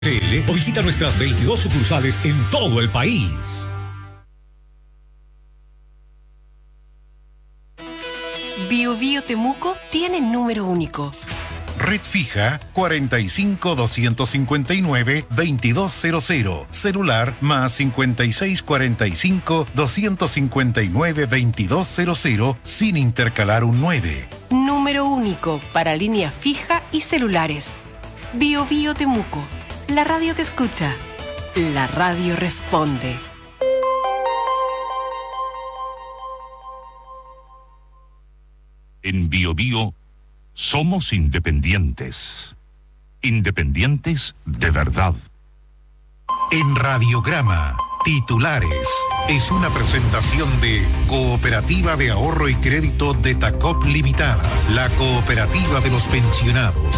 o visita nuestras 22 sucursales en todo el país. Bio Bio Temuco tiene número único. Red fija 45-259-2200. Celular más 5645-259-2200 sin intercalar un 9. Número único para línea fija y celulares. Bio Bio Temuco. La radio te escucha. La radio responde. En Bio Bio somos independientes. Independientes de verdad. En Radiograma, titulares. Es una presentación de Cooperativa de Ahorro y Crédito de Tacop Limitada, la cooperativa de los pensionados.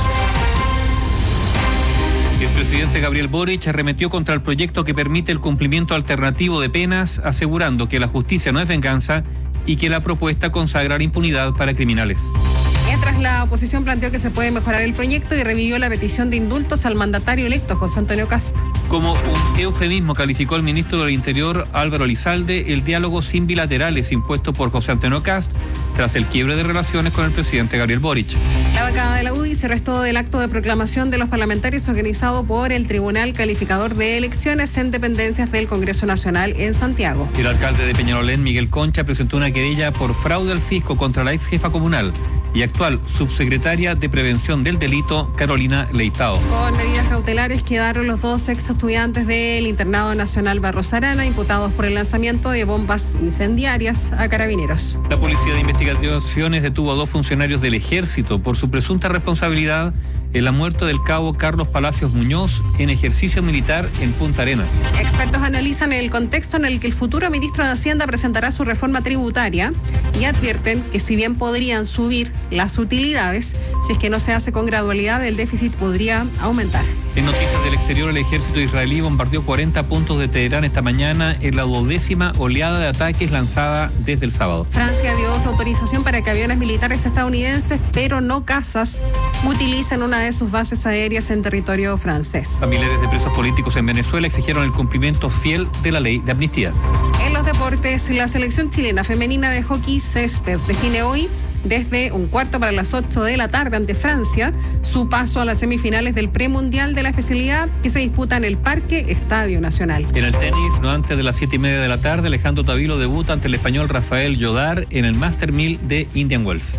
El presidente Gabriel Boric arremetió contra el proyecto que permite el cumplimiento alternativo de penas, asegurando que la justicia no es venganza y que la propuesta consagra la impunidad para criminales. Mientras la oposición planteó que se puede mejorar el proyecto y revivió la petición de indultos al mandatario electo, José Antonio Kast. Como un eufemismo calificó el ministro del Interior, Álvaro Elizalde, el diálogo sin bilaterales impuesto por José Antonio Kast tras el quiebre de relaciones con el presidente Gabriel Boric. La bancada de la UDI se restó del acto de proclamación de los parlamentarios organizado por el Tribunal Calificador de Elecciones en dependencias del Congreso Nacional en Santiago. El alcalde de Peñalolén, Miguel Concha, presentó una querella por fraude al fisco contra la ex jefa comunal y actual subsecretaria de Prevención del Delito, Carolina Leitao. Con medidas cautelares quedaron los 2 ex estudiantes del Internado Nacional Barros Arana, imputados por el lanzamiento de bombas incendiarias a carabineros. La Policía de Investigaciones detuvo a 2 funcionarios del Ejército por su presunta responsabilidad en la muerte del cabo Carlos Palacios Muñoz en ejercicio militar en Punta Arenas. Expertos analizan el contexto en el que el futuro ministro de Hacienda presentará su reforma tributaria y advierten que si bien podrían subir las utilidades, si es que no se hace con gradualidad, el déficit podría aumentar. En noticias del exterior, el ejército israelí bombardeó 40 puntos de Teherán esta mañana en la 12ª oleada de ataques lanzada desde el sábado. Francia dio autorización para que aviones militares estadounidenses, pero no cazas, utilicen una de sus bases aéreas en territorio francés. Familiares de presos políticos en Venezuela exigieron el cumplimiento fiel de la ley de amnistía. En los deportes, la selección chilena femenina de hockey césped define hoy, desde 7:15 de la tarde ante Francia, su paso a las semifinales del premundial de la especialidad que se disputa en el Parque Estadio Nacional. En el tenis, no antes de las 7:30 de la tarde, Alejandro Tavilo debuta ante el español Rafael Llodar en el Master 1000 de Indian Wells.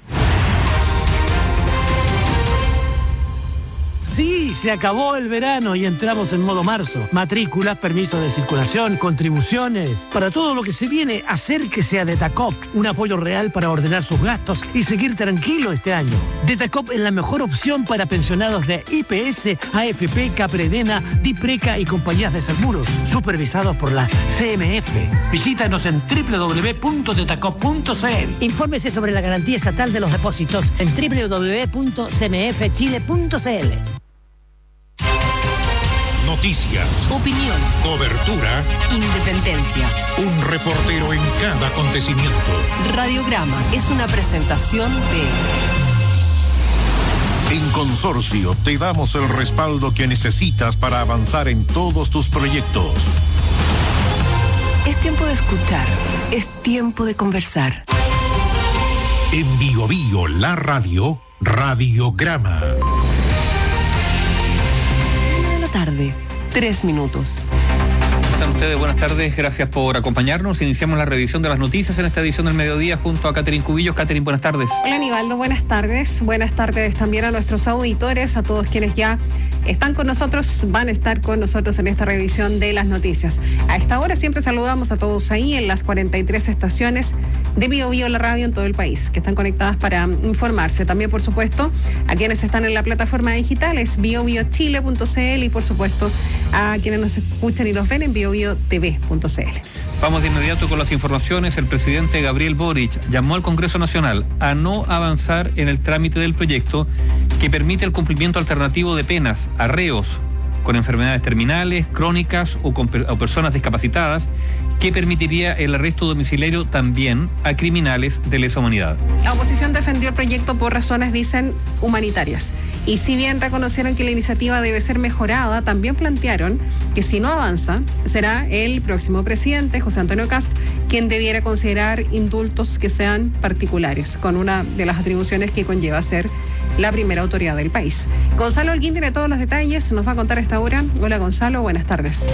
Sí, se acabó el verano y entramos en modo marzo. Matrículas, permisos de circulación, contribuciones. Para todo lo que se viene, acérquese a Detacop. Un apoyo real para ordenar sus gastos y seguir tranquilo este año. Detacop es la mejor opción para pensionados de IPS, AFP, Capredena, Dipreca y compañías de seguros, supervisados por la CMF. Visítanos en www.detacop.cl. Infórmese sobre la garantía estatal de los depósitos en www.cmfchile.cl. Noticias, Opinión, cobertura, independencia. un reportero en cada acontecimiento. Radiograma es una presentación de... En Consorcio te damos el respaldo que necesitas para avanzar en todos tus proyectos. Es tiempo de escuchar, es tiempo de conversar. En Bio Bio, la radio, Radiograma. Tarde, 3 minutos. ¿Cómo están ustedes? Buenas tardes, gracias por acompañarnos. Iniciamos la revisión de las noticias en esta edición del mediodía junto a Catherine Cubillos. Catherine, buenas tardes. Hola Aníbaldo, buenas tardes. Buenas tardes también a nuestros auditores, a todos quienes ya están con nosotros, van a estar con nosotros en esta revisión de las noticias. A esta hora siempre saludamos a todos ahí en las 43 estaciones de Bio Bio, la radio en todo el país, que están conectadas para informarse. También, por supuesto, a quienes están en la plataforma digital, es biobiochile.cl, y por supuesto a quienes nos escuchan y nos ven en biobiotv.cl. Vamos de inmediato con las informaciones. El presidente Gabriel Boric llamó al Congreso Nacional a no avanzar en el trámite del proyecto que permite el cumplimiento alternativo de penas a reos con enfermedades terminales, crónicas o personas discapacitadas que permitiría el arresto domiciliario también a criminales de lesa humanidad. La oposición defendió el proyecto por razones, dicen, humanitarias. Y si bien reconocieron que la iniciativa debe ser mejorada, también plantearon que si no avanza, será el próximo presidente, José Antonio Kast, quien debiera considerar indultos que sean particulares, con una de las atribuciones que conlleva ser la primera autoridad del país. Gonzalo Holguín tiene todos los detalles, nos va a contar a esta hora. Hola Gonzalo, buenas tardes.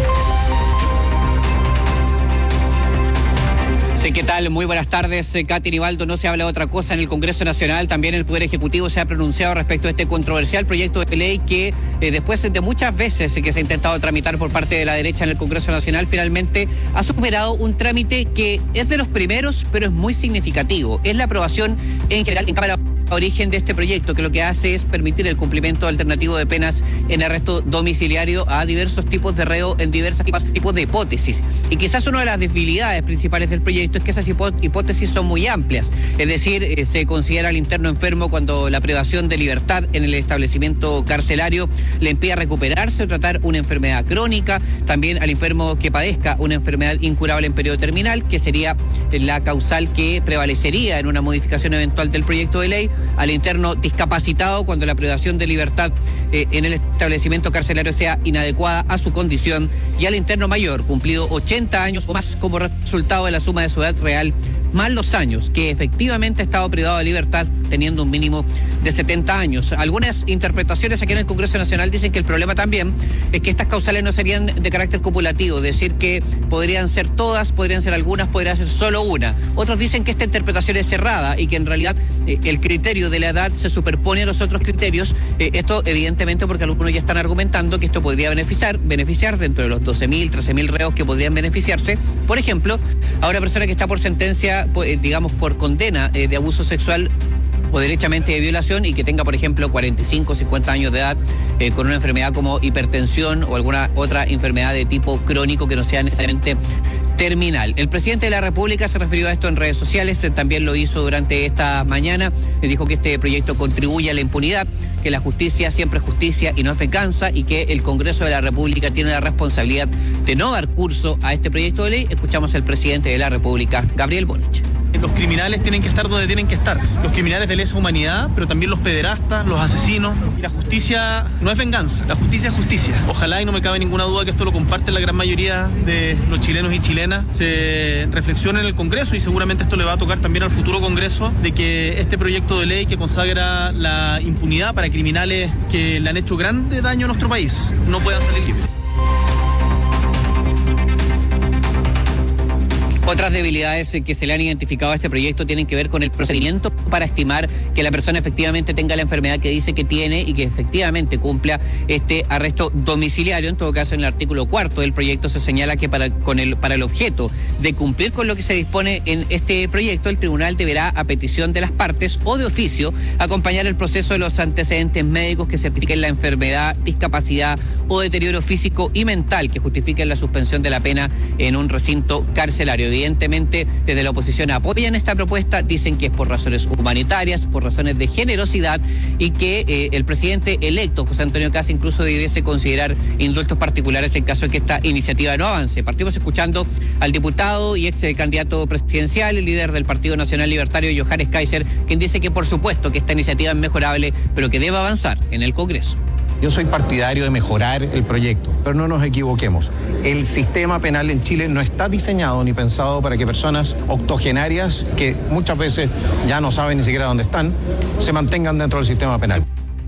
Sí, ¿qué tal? Muy buenas tardes, Katy Nivaldo. No se habla de otra cosa en el Congreso Nacional. También el Poder Ejecutivo se ha pronunciado respecto a este controversial proyecto de ley que después de muchas veces que se ha intentado tramitar por parte de la derecha en el Congreso Nacional, finalmente ha superado un trámite que es de los primeros, pero es muy significativo. Es la aprobación en general en Cámara origen de este proyecto, que lo que hace es permitir el cumplimiento alternativo de penas en arresto domiciliario a diversos tipos de reo en diversos tipos de hipótesis. Y quizás una de las debilidades principales del proyecto es que esas hipótesis son muy amplias. Es decir, se considera al interno enfermo cuando la privación de libertad en el establecimiento carcelario le impide recuperarse o tratar una enfermedad crónica. También al enfermo que padezca una enfermedad incurable en periodo terminal, que sería la causal que prevalecería en una modificación eventual del proyecto de ley. Al interno discapacitado cuando la privación de libertad en el establecimiento carcelario sea inadecuada a su condición, y al interno mayor cumplido 80 años o más como resultado de la suma de su edad real más los años que efectivamente ha estado privado de libertad teniendo un mínimo de 70 años. Algunas interpretaciones aquí en el Congreso Nacional dicen que el problema también es que estas causales no serían de carácter copulativo, es decir, que podrían ser todas, podrían ser algunas, podría ser solo una. Otros dicen que esta interpretación es cerrada y que en realidad el criterio de la edad se superpone a los otros criterios. Esto evidentemente porque algunos ya están argumentando que esto podría beneficiar dentro de los 12.000, 13.000 reos que podrían beneficiarse, por ejemplo, a una persona que está por sentencia, digamos, por condena de abuso sexual o derechamente de violación y que tenga, por ejemplo, 45 o 50 años de edad, con una enfermedad como hipertensión o alguna otra enfermedad de tipo crónico que no sea necesariamente terminal. El presidente de la República se refirió a esto en redes sociales, también lo hizo durante esta mañana, dijo que este proyecto contribuye a la impunidad, que la justicia siempre es justicia y no es venganza, y que el Congreso de la República tiene la responsabilidad de no dar curso a este proyecto de ley. Escuchamos al presidente de la República, Gabriel Boric. Los criminales tienen que estar donde tienen que estar. Los criminales de lesa humanidad, pero también los pederastas, los asesinos. Y la justicia no es venganza, la justicia es justicia. Ojalá, y no me cabe ninguna duda que esto lo comparten la gran mayoría de los chilenos y chilenas, se reflexiona en el Congreso, y seguramente esto le va a tocar también al futuro Congreso, de que este proyecto de ley que consagra la impunidad para criminales que le han hecho grande daño a nuestro país no puedan salir libres. Otras debilidades que se le han identificado a este proyecto tienen que ver con el procedimiento para estimar que la persona efectivamente tenga la enfermedad que dice que tiene y que efectivamente cumpla este arresto domiciliario. En todo caso, en el artículo 4 del proyecto se señala que para el objeto de cumplir con lo que se dispone en este proyecto, el tribunal deberá, a petición de las partes o de oficio, acompañar el proceso de los antecedentes médicos que certifiquen la enfermedad, discapacidad o deterioro físico y mental que justifiquen la suspensión de la pena en un recinto carcelario. Evidentemente, desde la oposición apoyan esta propuesta, dicen que es por razones humanitarias, por razones de generosidad, y que el presidente electo, José Antonio Kast, incluso debiese considerar indultos particulares en caso de que esta iniciativa no avance. Partimos escuchando al diputado y ex candidato presidencial, el líder del Partido Nacional Libertario, Johannes Kaiser, quien dice que por supuesto que esta iniciativa es mejorable, pero que debe avanzar en el Congreso. Yo soy partidario de mejorar el proyecto, pero no nos equivoquemos. El sistema penal en Chile no está diseñado ni pensado para que personas octogenarias, que muchas veces ya no saben ni siquiera dónde están, se mantengan dentro del sistema penal.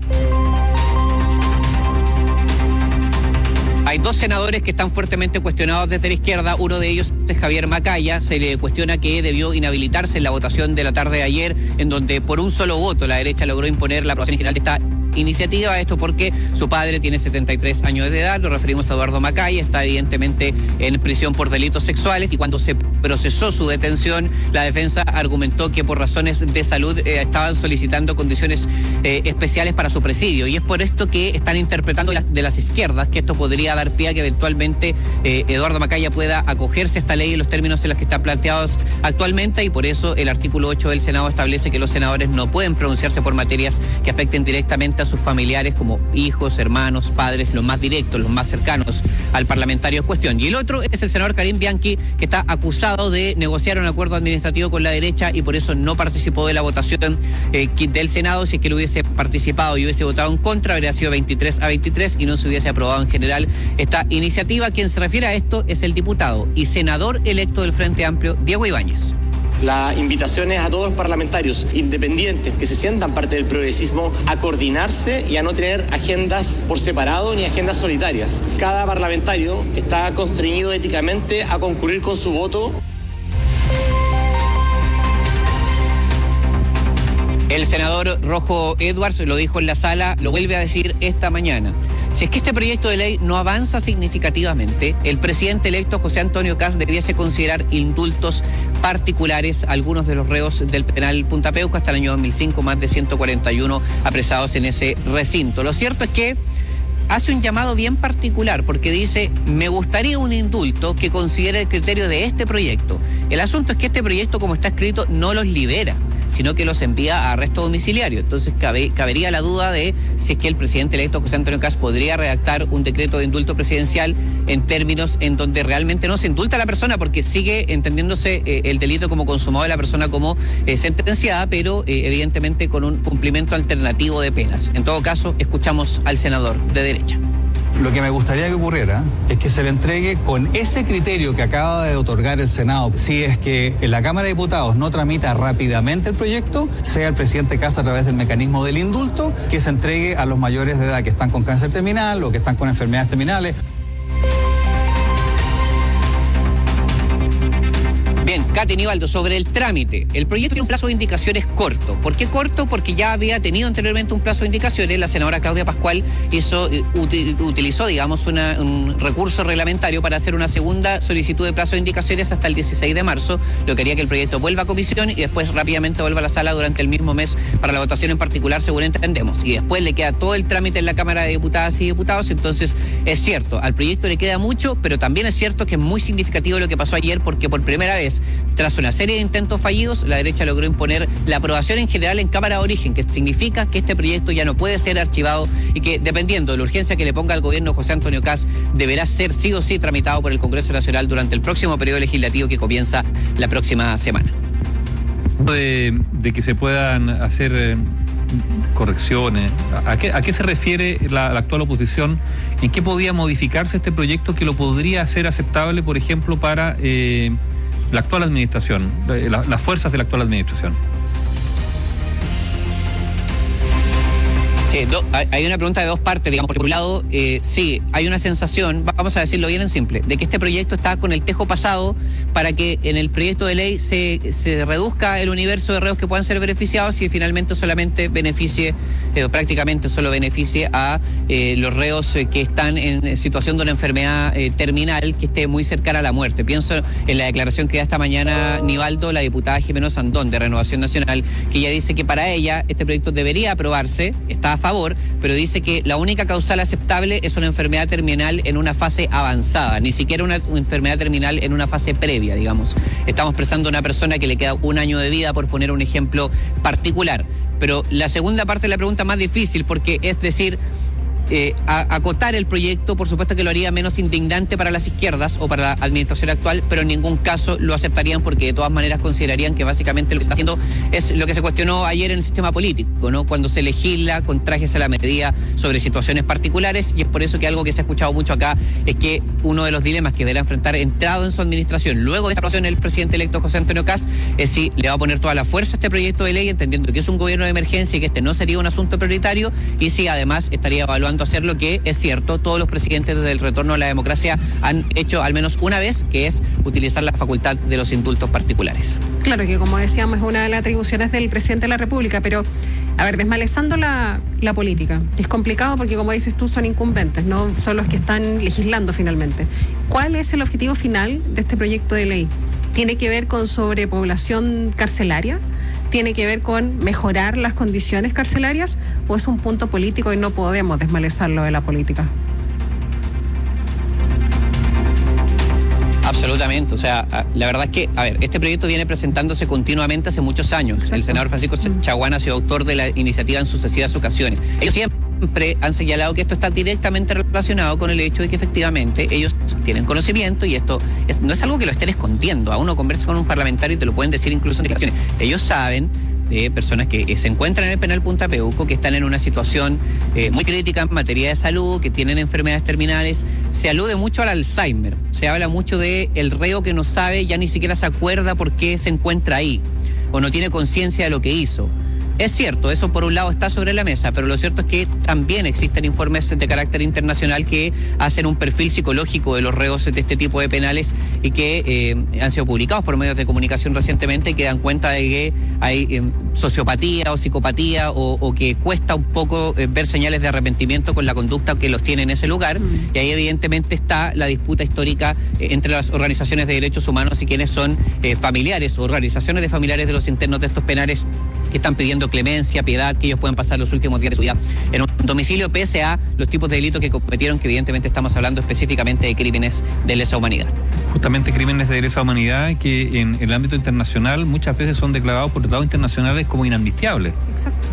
Hay dos senadores que están fuertemente cuestionados desde la izquierda. Uno de ellos es Javier Macaya. Se le cuestiona que debió inhabilitarse en la votación de la tarde de ayer, en donde por un solo voto la derecha logró imponer la aprobación general de esta iniciativa. Esto porque su padre tiene 73 años de edad, lo referimos a Eduardo Macaya, está evidentemente en prisión por delitos sexuales, y cuando se procesó su detención, la defensa argumentó que por razones de salud estaban solicitando condiciones especiales para su presidio, y es por esto que están interpretando de las izquierdas que esto podría dar pie a que eventualmente Eduardo Macaya pueda acogerse a esta ley en los términos en los que están planteados actualmente, y por eso el artículo 8 del Senado establece que los senadores no pueden pronunciarse por materias que afecten directamente directamente a sus familiares como hijos, hermanos, padres, los más directos, los más cercanos al parlamentario en cuestión. Y el otro es el senador Karim Bianchi, que está acusado de negociar un acuerdo administrativo con la derecha y por eso no participó de la votación del Senado. Si es que lo hubiese participado y hubiese votado en contra, habría sido 23-23 y no se hubiese aprobado en general esta iniciativa. Quien se refiere a esto es el diputado y senador electo del Frente Amplio, Diego Ibáñez. La invitación es a todos los parlamentarios independientes que se sientan parte del progresismo a coordinarse y a no tener agendas por separado ni agendas solitarias. Cada parlamentario está constreñido éticamente a concurrir con su voto. El senador Rojo Edwards lo dijo en la sala, lo vuelve a decir esta mañana. Si es que este proyecto de ley no avanza significativamente, el presidente electo José Antonio Kast debiese considerar indultos particulares a algunos de los reos del penal Punta Peuco hasta el año 2005, más de 141 apresados en ese recinto. Lo cierto es que hace un llamado bien particular porque dice, me gustaría un indulto que considere el criterio de este proyecto. El asunto es que este proyecto, como está escrito, no los libera, sino que los envía a arresto domiciliario. Entonces cabería la duda de si es que el presidente electo José Antonio Kast podría redactar un decreto de indulto presidencial en términos en donde realmente no se indulta a la persona porque sigue entendiéndose el delito como consumado de la persona como sentenciada, pero evidentemente con un cumplimiento alternativo de penas. En todo caso, escuchamos al senador de derecha. Lo que me gustaría que ocurriera es que se le entregue con ese criterio que acaba de otorgar el Senado. Si es que en la Cámara de Diputados no tramita rápidamente el proyecto, sea el presidente Kast a través del mecanismo del indulto, que se entregue a los mayores de edad que están con cáncer terminal o que están con enfermedades terminales. Bien, Katy Nivaldo, sobre el trámite. El proyecto tiene un plazo de indicaciones corto. ¿Por qué corto? Porque ya había tenido anteriormente un plazo de indicaciones. La senadora Claudia Pascual utilizó, digamos, un recurso reglamentario para hacer una segunda solicitud de plazo de indicaciones hasta el 16 de marzo. Lo que haría que el proyecto vuelva a comisión y después rápidamente vuelva a la sala durante el mismo mes para la votación en particular, según entendemos. Y después le queda todo el trámite en la Cámara de Diputadas y Diputados. Entonces, es cierto, al proyecto le queda mucho, pero también es cierto que es muy significativo lo que pasó ayer porque por primera vez, tras una serie de intentos fallidos, la derecha logró imponer la aprobación en general en Cámara de Origen, que significa que este proyecto ya no puede ser archivado y que, dependiendo de la urgencia que le ponga al gobierno José Antonio Kast, deberá ser sí o sí tramitado por el Congreso Nacional durante el próximo periodo legislativo que comienza la próxima semana. De que se puedan hacer correcciones, ¿a qué se refiere la actual oposición? ¿En qué podía modificarse este proyecto que lo podría hacer aceptable, por ejemplo, para la actual administración, las fuerzas de la actual administración? Sí, hay una pregunta de dos partes, digamos. Por un lado, sí, hay una sensación, vamos a decirlo bien en simple, de que este proyecto está con el tejo pasado para que en el proyecto de ley se reduzca el universo de reos que puedan ser beneficiados y finalmente solamente beneficie, prácticamente solo beneficie a los reos que están en situación de una enfermedad terminal que esté muy cercana a la muerte. Pienso en la declaración que da esta mañana Nivaldo, la diputada Jimena Sandón de Renovación Nacional, que ella dice que para ella este proyecto debería aprobarse, está a favor, pero dice que la única causal aceptable es una enfermedad terminal en una fase avanzada, ni siquiera una enfermedad terminal en una fase previa, digamos. Estamos expresando a una persona que le queda 1 año de vida, por poner un ejemplo particular. Pero la segunda parte de la pregunta más difícil, porque es decir, acotar el proyecto, por supuesto que lo haría menos indignante para las izquierdas o para la administración actual, pero en ningún caso lo aceptarían porque de todas maneras considerarían que básicamente lo que está haciendo es lo que se cuestionó ayer en el sistema político, ¿no? Cuando se legisla con trajes a la medida sobre situaciones particulares, y es por eso que algo que se ha escuchado mucho acá es que uno de los dilemas que deberá enfrentar entrado en su administración, luego de esta aprobación el presidente electo José Antonio Kast, es si le va a poner toda la fuerza a este proyecto de ley, entendiendo que es un gobierno de emergencia y que este no sería un asunto prioritario, y si además estaría evaluando hacer lo que es cierto, todos los presidentes desde el retorno a la democracia han hecho al menos una vez, que es utilizar la facultad de los indultos particulares. Claro que, como decíamos, es una de las atribuciones del presidente de la República, pero, a ver, desmalezando la política, es complicado porque, como dices tú, son incumbentes, no son los que están legislando finalmente. ¿Cuál es el objetivo final de este proyecto de ley? ¿Tiene que ver con sobrepoblación carcelaria? ¿Tiene que ver con mejorar las condiciones carcelarias o es un punto político y no podemos desmalezarlo de la política? A Absolutamente, o sea, la verdad es que, este proyecto viene presentándose continuamente hace muchos años. Exacto. El senador Francisco Chaguán ha sido autor de la iniciativa en sucesivas ocasiones. Ellos siempre han señalado que esto está directamente relacionado con el hecho de que efectivamente ellos tienen conocimiento y esto no es algo que lo estén escondiendo. A uno conversa con un parlamentario y te lo pueden decir incluso en declaraciones. Ellos saben de personas que se encuentran en el penal Punta Peuco, que están en una situación muy crítica en materia de salud, que tienen enfermedades terminales. Se alude mucho al Alzheimer, se habla mucho de el reo que no sabe, ya ni siquiera se acuerda por qué se encuentra ahí, o no tiene conciencia de lo que hizo. Es cierto, eso por un lado está sobre la mesa, pero lo cierto es que también existen informes de carácter internacional que hacen un perfil psicológico de los reos de este tipo de penales y que han sido publicados por medios de comunicación recientemente, que dan cuenta de que hay sociopatía o psicopatía o que cuesta un poco ver señales de arrepentimiento con la conducta que los tiene en ese lugar. Y ahí evidentemente está la disputa histórica entre las organizaciones de derechos humanos y quienes son familiares o organizaciones de familiares de los internos de estos penales, que están pidiendo clemencia, piedad, que ellos puedan pasar los últimos días de su vida en un domicilio pese a los tipos de delitos que cometieron, que evidentemente estamos hablando específicamente de crímenes de lesa humanidad. Justamente crímenes de lesa humanidad que en el ámbito internacional muchas veces son declarados por tratados internacionales como inamnistiables. Exacto.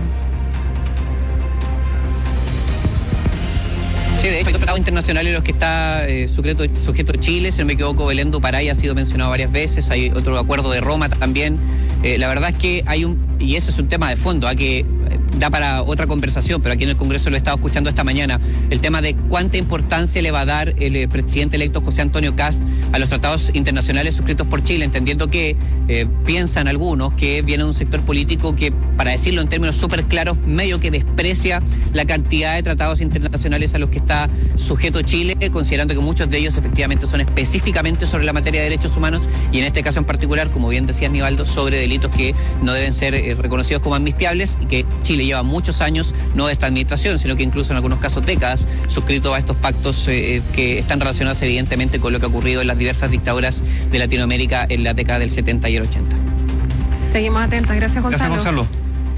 Sí, de hecho hay tratados internacionales en los que está sujeto Chile, si no me equivoco, Belén do Pará ha sido mencionado varias veces, hay otro acuerdo de Roma también. La verdad es que y ese es un tema de fondo, que da para otra conversación, pero aquí en el Congreso lo he estado escuchando esta mañana, el tema de cuánta importancia le va a dar el presidente electo José Antonio Kast a los tratados internacionales suscritos por Chile, entendiendo que piensan algunos que viene de un sector político que, para decirlo en términos súper claros, medio que desprecia la cantidad de tratados internacionales a los que está sujeto Chile, considerando que muchos de ellos efectivamente son específicamente sobre la materia de derechos humanos y en este caso en particular, como bien decías, Nivaldo, sobre delitos que no deben ser reconocidos como amnistiables y que Chile lleva muchos años, no de esta administración, sino que incluso en algunos casos décadas, suscrito a estos pactos que están relacionados evidentemente con lo que ha ocurrido en las diversas dictaduras de Latinoamérica en la década del 70 y el 80. Seguimos atentos. Gracias, Gonzalo. Gracias, Gonzalo.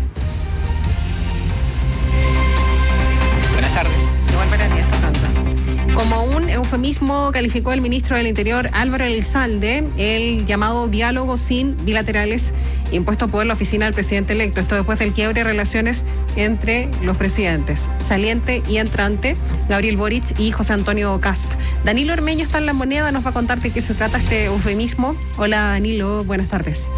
Buenas tardes. Como un eufemismo calificó el ministro del Interior Álvaro Elizalde el llamado diálogo sin bilaterales impuesto por la oficina del presidente electo. Esto después del quiebre de relaciones entre los presidentes saliente y entrante, Gabriel Boric y José Antonio Kast. Danilo Ormeño está en La Moneda, nos va a contar de qué se trata este eufemismo. Hola Danilo, buenas tardes.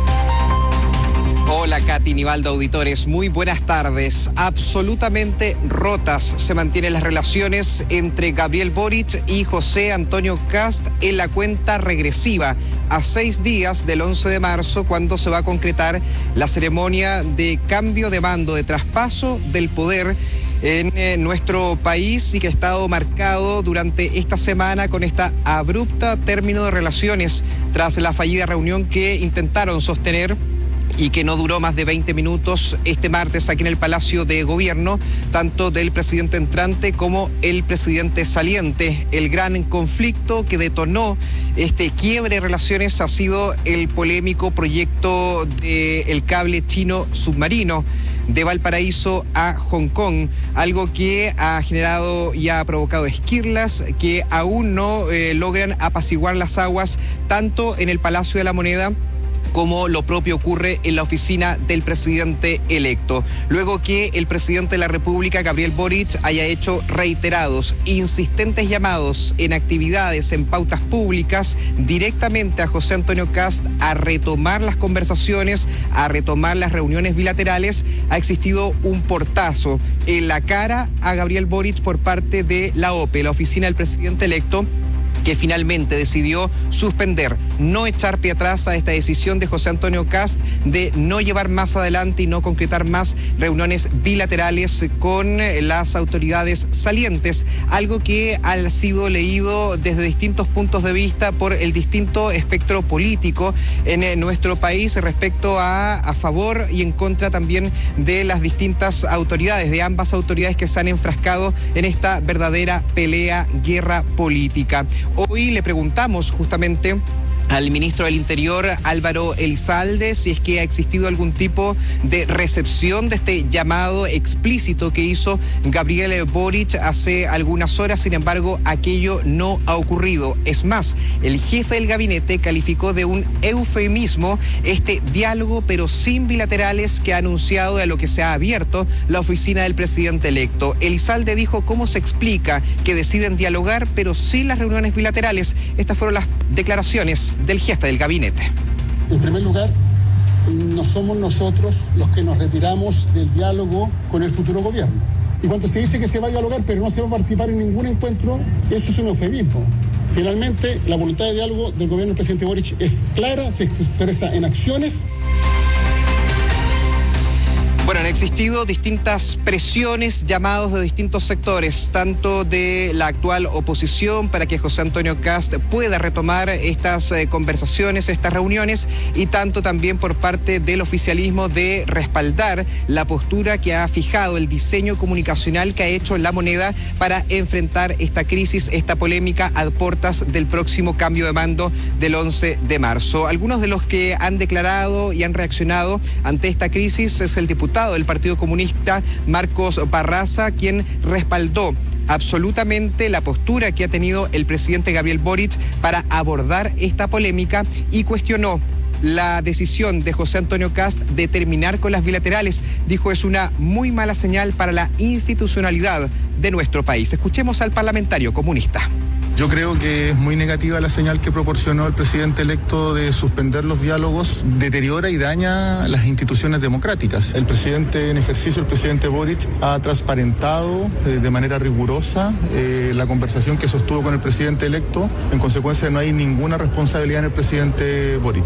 Hola Katy, Nivaldo, auditores, muy buenas tardes. Absolutamente rotas se mantienen las relaciones entre Gabriel Boric y José Antonio Kast en la cuenta regresiva a 6 días del 11 de marzo, cuando se va a concretar la ceremonia de cambio de mando, de traspaso del poder en nuestro país y que ha estado marcado durante esta semana con esta abrupta término de relaciones tras la fallida reunión que intentaron sostener y que no duró más de 20 minutos este martes aquí en el Palacio de Gobierno, tanto del presidente entrante como el presidente saliente. El gran conflicto que detonó este quiebre de relaciones ha sido el polémico proyecto del cable chino submarino de Valparaíso a Hong Kong, algo que ha generado y ha provocado esquirlas que aún no logran apaciguar las aguas, tanto en el Palacio de la Moneda como lo propio ocurre en la oficina del presidente electo. Luego que el presidente de la República, Gabriel Boric, haya hecho reiterados, insistentes llamados en actividades, en pautas públicas, directamente a José Antonio Kast a retomar las conversaciones, a retomar las reuniones bilaterales, ha existido un portazo en la cara a Gabriel Boric por parte de la OPE, la oficina del presidente electo, que finalmente decidió suspender, no echar pie atrás a esta decisión de José Antonio Kast de no llevar más adelante y no concretar más reuniones bilaterales con las autoridades salientes, algo que ha sido leído desde distintos puntos de vista por el distinto espectro político en nuestro país respecto a favor y en contra también de las distintas autoridades, de ambas autoridades que se han enfrascado en esta verdadera pelea, guerra política. Hoy le preguntamos justamente al ministro del Interior, Álvaro Elizalde, si es que ha existido algún tipo de recepción de este llamado explícito que hizo Gabriel Boric hace algunas horas. Sin embargo, aquello no ha ocurrido. Es más, el jefe del gabinete calificó de un eufemismo este diálogo, pero sin bilaterales, que ha anunciado y a lo que se ha abierto la oficina del presidente electo. Elizalde dijo cómo se explica que deciden dialogar, pero sin las reuniones bilaterales. Estas fueron las declaraciones del jefe del gabinete. En primer lugar, no somos nosotros los que nos retiramos del diálogo con el futuro gobierno. Y cuando se dice que se va a dialogar pero no se va a participar en ningún encuentro, eso es un eufemismo. Finalmente, la voluntad de diálogo del gobierno del presidente Boric es clara, se expresa en acciones. Bueno, han existido distintas presiones, llamados de distintos sectores, tanto de la actual oposición para que José Antonio Kast pueda retomar estas conversaciones, estas reuniones, y tanto también por parte del oficialismo de respaldar la postura que ha fijado, el diseño comunicacional que ha hecho La Moneda para enfrentar esta crisis, esta polémica a puertas del próximo cambio de mando del 11 de marzo. Algunos de los que han declarado y han reaccionado ante esta crisis es el diputado del Partido Comunista, Marcos Barraza, quien respaldó absolutamente la postura que ha tenido el presidente Gabriel Boric para abordar esta polémica y cuestionó la decisión de José Antonio Kast de terminar con las bilaterales. Dijo, es una muy mala señal para la institucionalidad de nuestro país. Escuchemos al parlamentario comunista. Yo creo que es muy negativa la señal que proporcionó el presidente electo de suspender los diálogos, deteriora y daña las instituciones democráticas. El presidente en ejercicio, el presidente Boric, ha transparentado de manera rigurosa la conversación que sostuvo con el presidente electo. En consecuencia, no hay ninguna responsabilidad en el presidente Boric.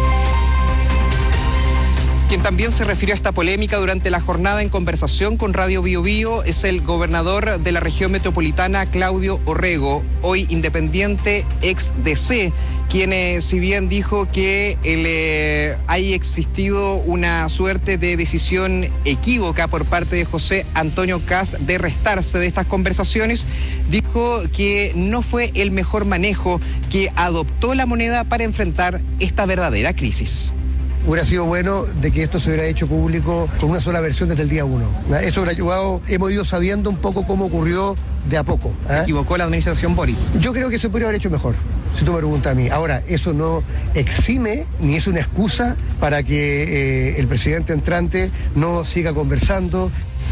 Quien también se refirió a esta polémica durante la jornada en conversación con Radio Bio Bio es el gobernador de la región metropolitana, Claudio Orrego, hoy independiente, ex DC, quien si bien dijo que haya existido una suerte de decisión equívoca por parte de José Antonio Kast de restarse de estas conversaciones, dijo que no fue el mejor manejo que adoptó La Moneda para enfrentar esta verdadera crisis. Hubiera sido bueno de que esto se hubiera hecho público con una sola versión desde el día 1. Eso hubiera ayudado, hemos ido sabiendo un poco cómo ocurrió de a poco. ¿Se equivocó la administración Boric? Yo creo que se podría haber hecho mejor, si tú me preguntas a mí. Ahora, eso no exime ni es una excusa para que el presidente entrante no siga conversando.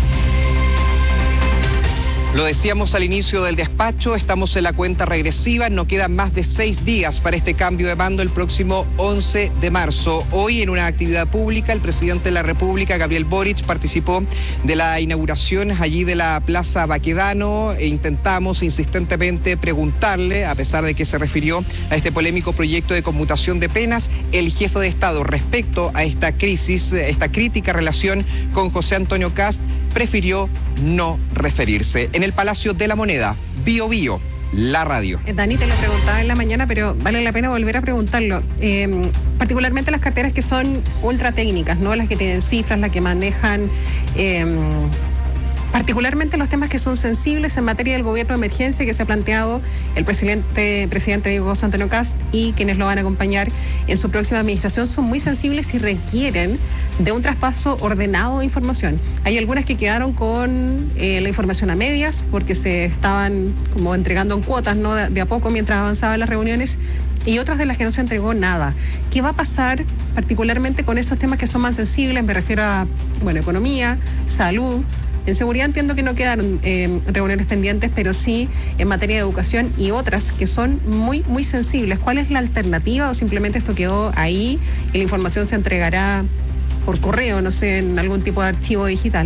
Lo decíamos al inicio del despacho, estamos en la cuenta regresiva, no quedan más de 6 días para este cambio de mando el próximo 11 de marzo. Hoy, en una actividad pública, el presidente de la República, Gabriel Boric, participó de la inauguración allí de la Plaza Baquedano e intentamos insistentemente preguntarle, a pesar de que se refirió a este polémico proyecto de conmutación de penas, el jefe de Estado respecto a esta crisis, esta crítica relación con José Antonio Kast, prefirió no referirse. En el Palacio de la Moneda, Bio Bio, la radio. Dani, te lo preguntaba en la mañana, pero vale la pena volver a preguntarlo. Particularmente las carteras que son ultra técnicas, ¿no? Las que tienen cifras, las que manejan particularmente los temas que son sensibles en materia del gobierno de emergencia que se ha planteado el presidente José Antonio Kast y quienes lo van a acompañar en su próxima administración, son muy sensibles y requieren de un traspaso ordenado de información. Hay algunas que quedaron con la información a medias porque se estaban como entregando en cuotas, ¿no? de a poco mientras avanzaban las reuniones, y otras de las que no se entregó nada. ¿Qué va a pasar particularmente con esos temas que son más sensibles? Me refiero a, economía, salud. En seguridad entiendo que no quedaron reuniones pendientes, pero sí en materia de educación y otras que son muy, muy sensibles. ¿Cuál es la alternativa o simplemente esto quedó ahí y la información se entregará por correo, no sé, en algún tipo de archivo digital?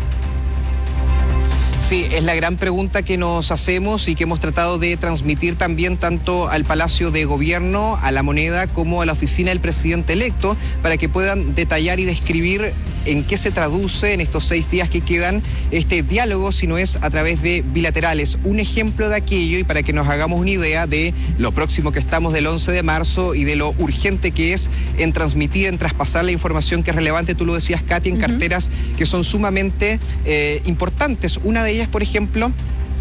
Sí, es la gran pregunta que nos hacemos y que hemos tratado de transmitir también tanto al Palacio de Gobierno, a La Moneda, como a la oficina del presidente electo, para que puedan detallar y describir en qué se traduce en estos 6 días que quedan este diálogo, si no es a través de bilaterales. Un ejemplo de aquello, y para que nos hagamos una idea de lo próximo que estamos del 11 de marzo y de lo urgente que es en transmitir, en traspasar la información que es relevante, tú lo decías, Katy, en carteras que son sumamente importantes. Una de ellas, por ejemplo,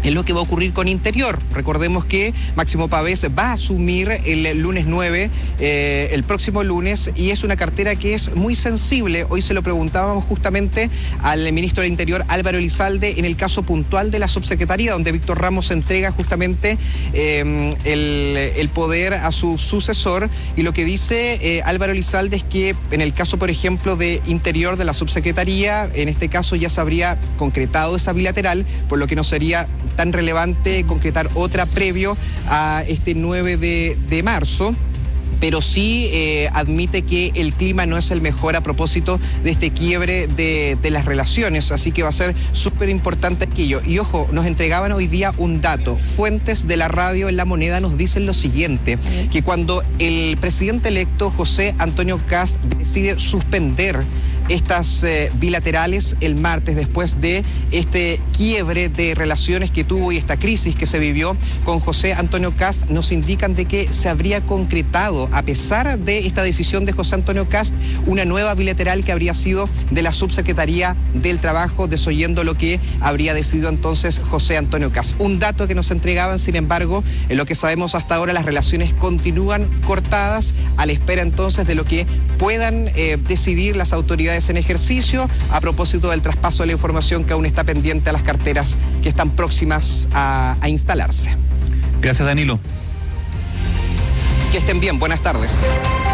es lo que va a ocurrir con Interior. Recordemos que Máximo Pavés va a asumir el lunes 9, el próximo lunes, y es una cartera que es muy sensible. Hoy se lo preguntábamos justamente al ministro del Interior, Álvaro Elizalde, en el caso puntual de la subsecretaría, donde Víctor Ramos entrega justamente el poder a su sucesor, y lo que dice Álvaro Elizalde es que en el caso, por ejemplo, de Interior, de la subsecretaría, en este caso ya se habría concretado esa bilateral, por lo que no sería tan relevante concretar otra previo a este 9 de marzo. Pero sí admite que el clima no es el mejor a propósito de este quiebre de las relaciones, así que va a ser súper importante aquello. Y ojo, nos entregaban hoy día un dato. Fuentes de la radio en La Moneda nos dicen lo siguiente, que cuando el presidente electo José Antonio Kast decide suspender estas bilaterales el martes, después de este quiebre de relaciones que tuvo y esta crisis que se vivió con José Antonio Kast, nos indican de que se habría concretado, a pesar de esta decisión de José Antonio Kast, una nueva bilateral que habría sido de la Subsecretaría del Trabajo, desoyendo lo que habría decidido entonces José Antonio Kast. Un dato que nos entregaban, sin embargo, en lo que sabemos hasta ahora, las relaciones continúan cortadas, a la espera entonces de lo que puedan decidir las autoridades en ejercicio a propósito del traspaso de la información que aún está pendiente a las carteras que están próximas a instalarse. Gracias, Danilo. Que estén bien, buenas tardes.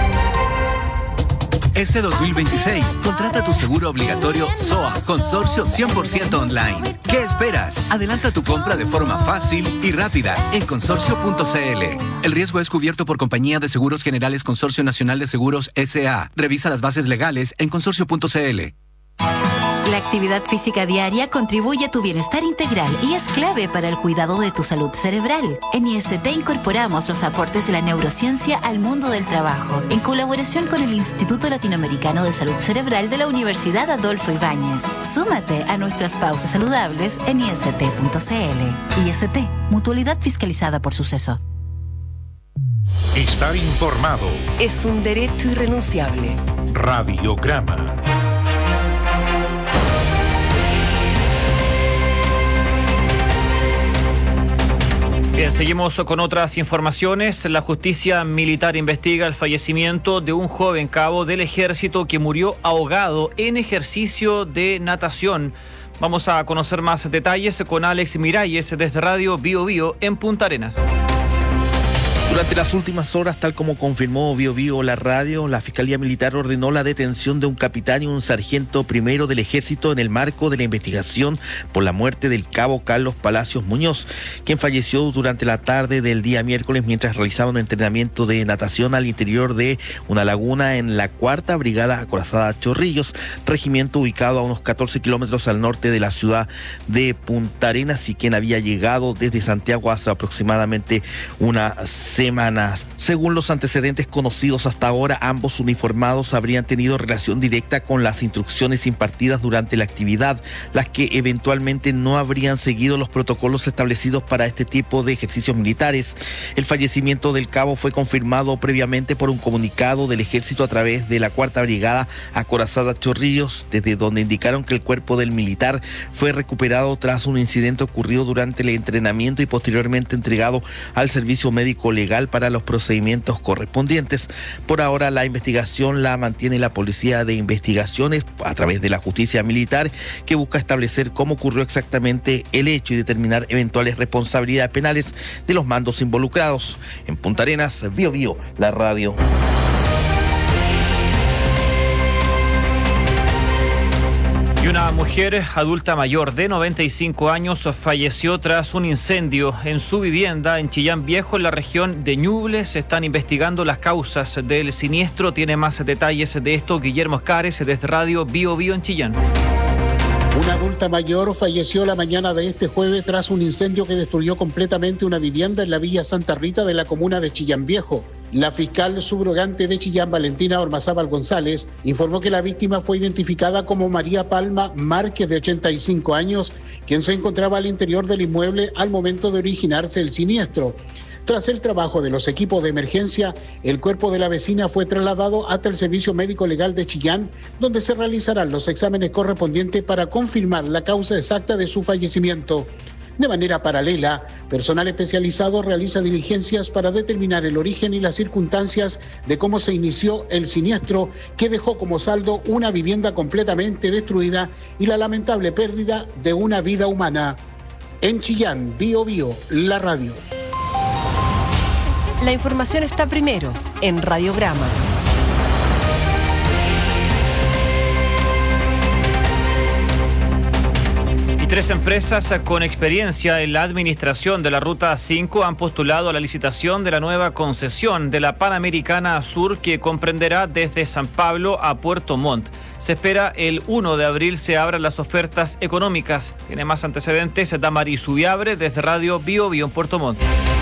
Este 2026, contrata tu seguro obligatorio SOA, consorcio 100% online. ¿Qué esperas? Adelanta tu compra de forma fácil y rápida en consorcio.cl. El riesgo es cubierto por Compañía de Seguros Generales Consorcio Nacional de Seguros S.A. Revisa las bases legales en consorcio.cl. La actividad física diaria contribuye a tu bienestar integral y es clave para el cuidado de tu salud cerebral. En IST incorporamos los aportes de la neurociencia al mundo del trabajo, en colaboración con el Instituto Latinoamericano de Salud Cerebral de la Universidad Adolfo Ibáñez. Súmate a nuestras pausas saludables en ist.cl. IST, mutualidad fiscalizada por Suceso. Estar informado es un derecho irrenunciable. Radiograma. Bien, seguimos con otras informaciones. La justicia militar investiga el fallecimiento de un joven cabo del ejército que murió ahogado en ejercicio de natación. Vamos a conocer más detalles con Alex Miralles desde Radio Bio Bio en Punta Arenas. Durante las últimas horas, tal como confirmó Bio Bio la radio, la Fiscalía Militar ordenó la detención de un capitán y un sargento primero del Ejército en el marco de la investigación por la muerte del cabo Carlos Palacios Muñoz, quien falleció durante la tarde del día miércoles mientras realizaba un entrenamiento de natación al interior de una laguna en la 4ª Brigada Acorazada Chorrillos, regimiento ubicado a unos 14 kilómetros al norte de la ciudad de Punta Arenas, y quien había llegado desde Santiago hace aproximadamente una semana. Según los antecedentes conocidos hasta ahora, ambos uniformados habrían tenido relación directa con las instrucciones impartidas durante la actividad, las que eventualmente no habrían seguido los protocolos establecidos para este tipo de ejercicios militares. El fallecimiento del cabo fue confirmado previamente por un comunicado del Ejército a través de la 4ª Brigada Acorazada Chorrillos, desde donde indicaron que el cuerpo del militar fue recuperado tras un incidente ocurrido durante el entrenamiento y posteriormente entregado al servicio médico legal para los procedimientos correspondientes. Por ahora, la investigación la mantiene la Policía de Investigaciones a través de la Justicia Militar, que busca establecer cómo ocurrió exactamente el hecho y determinar eventuales responsabilidades penales de los mandos involucrados. En Punta Arenas, Bio Bio, la radio. Una mujer adulta mayor de 95 años falleció tras un incendio en su vivienda en Chillán Viejo, en la región de Ñuble. Se están investigando las causas del siniestro. Tiene más detalles de esto Guillermo Escares desde Radio Bio Bio en Chillán. Una adulta mayor falleció la mañana de este jueves tras un incendio que destruyó completamente una vivienda en la Villa Santa Rita de la comuna de Chillán Viejo. La fiscal subrogante de Chillán, Valentina Ormazábal González, informó que la víctima fue identificada como María Palma Márquez, de 85 años, quien se encontraba al interior del inmueble al momento de originarse el siniestro. Tras el trabajo de los equipos de emergencia, el cuerpo de la vecina fue trasladado hasta el Servicio Médico Legal de Chillán, donde se realizarán los exámenes correspondientes para confirmar la causa exacta de su fallecimiento. De manera paralela, personal especializado realiza diligencias para determinar el origen y las circunstancias de cómo se inició el siniestro que dejó como saldo una vivienda completamente destruida y la lamentable pérdida de una vida humana. En Chillán, Bío Bío, la radio. La información está primero en Radiograma. Tres empresas con experiencia en la administración de la Ruta 5 han postulado a la licitación de la nueva concesión de la Panamericana Sur, que comprenderá desde San Pablo a Puerto Montt. Se espera el 1 de abril se abran las ofertas económicas. Tiene más antecedentes Damaris Ubiabre desde Radio Bío Bío en Puerto Montt.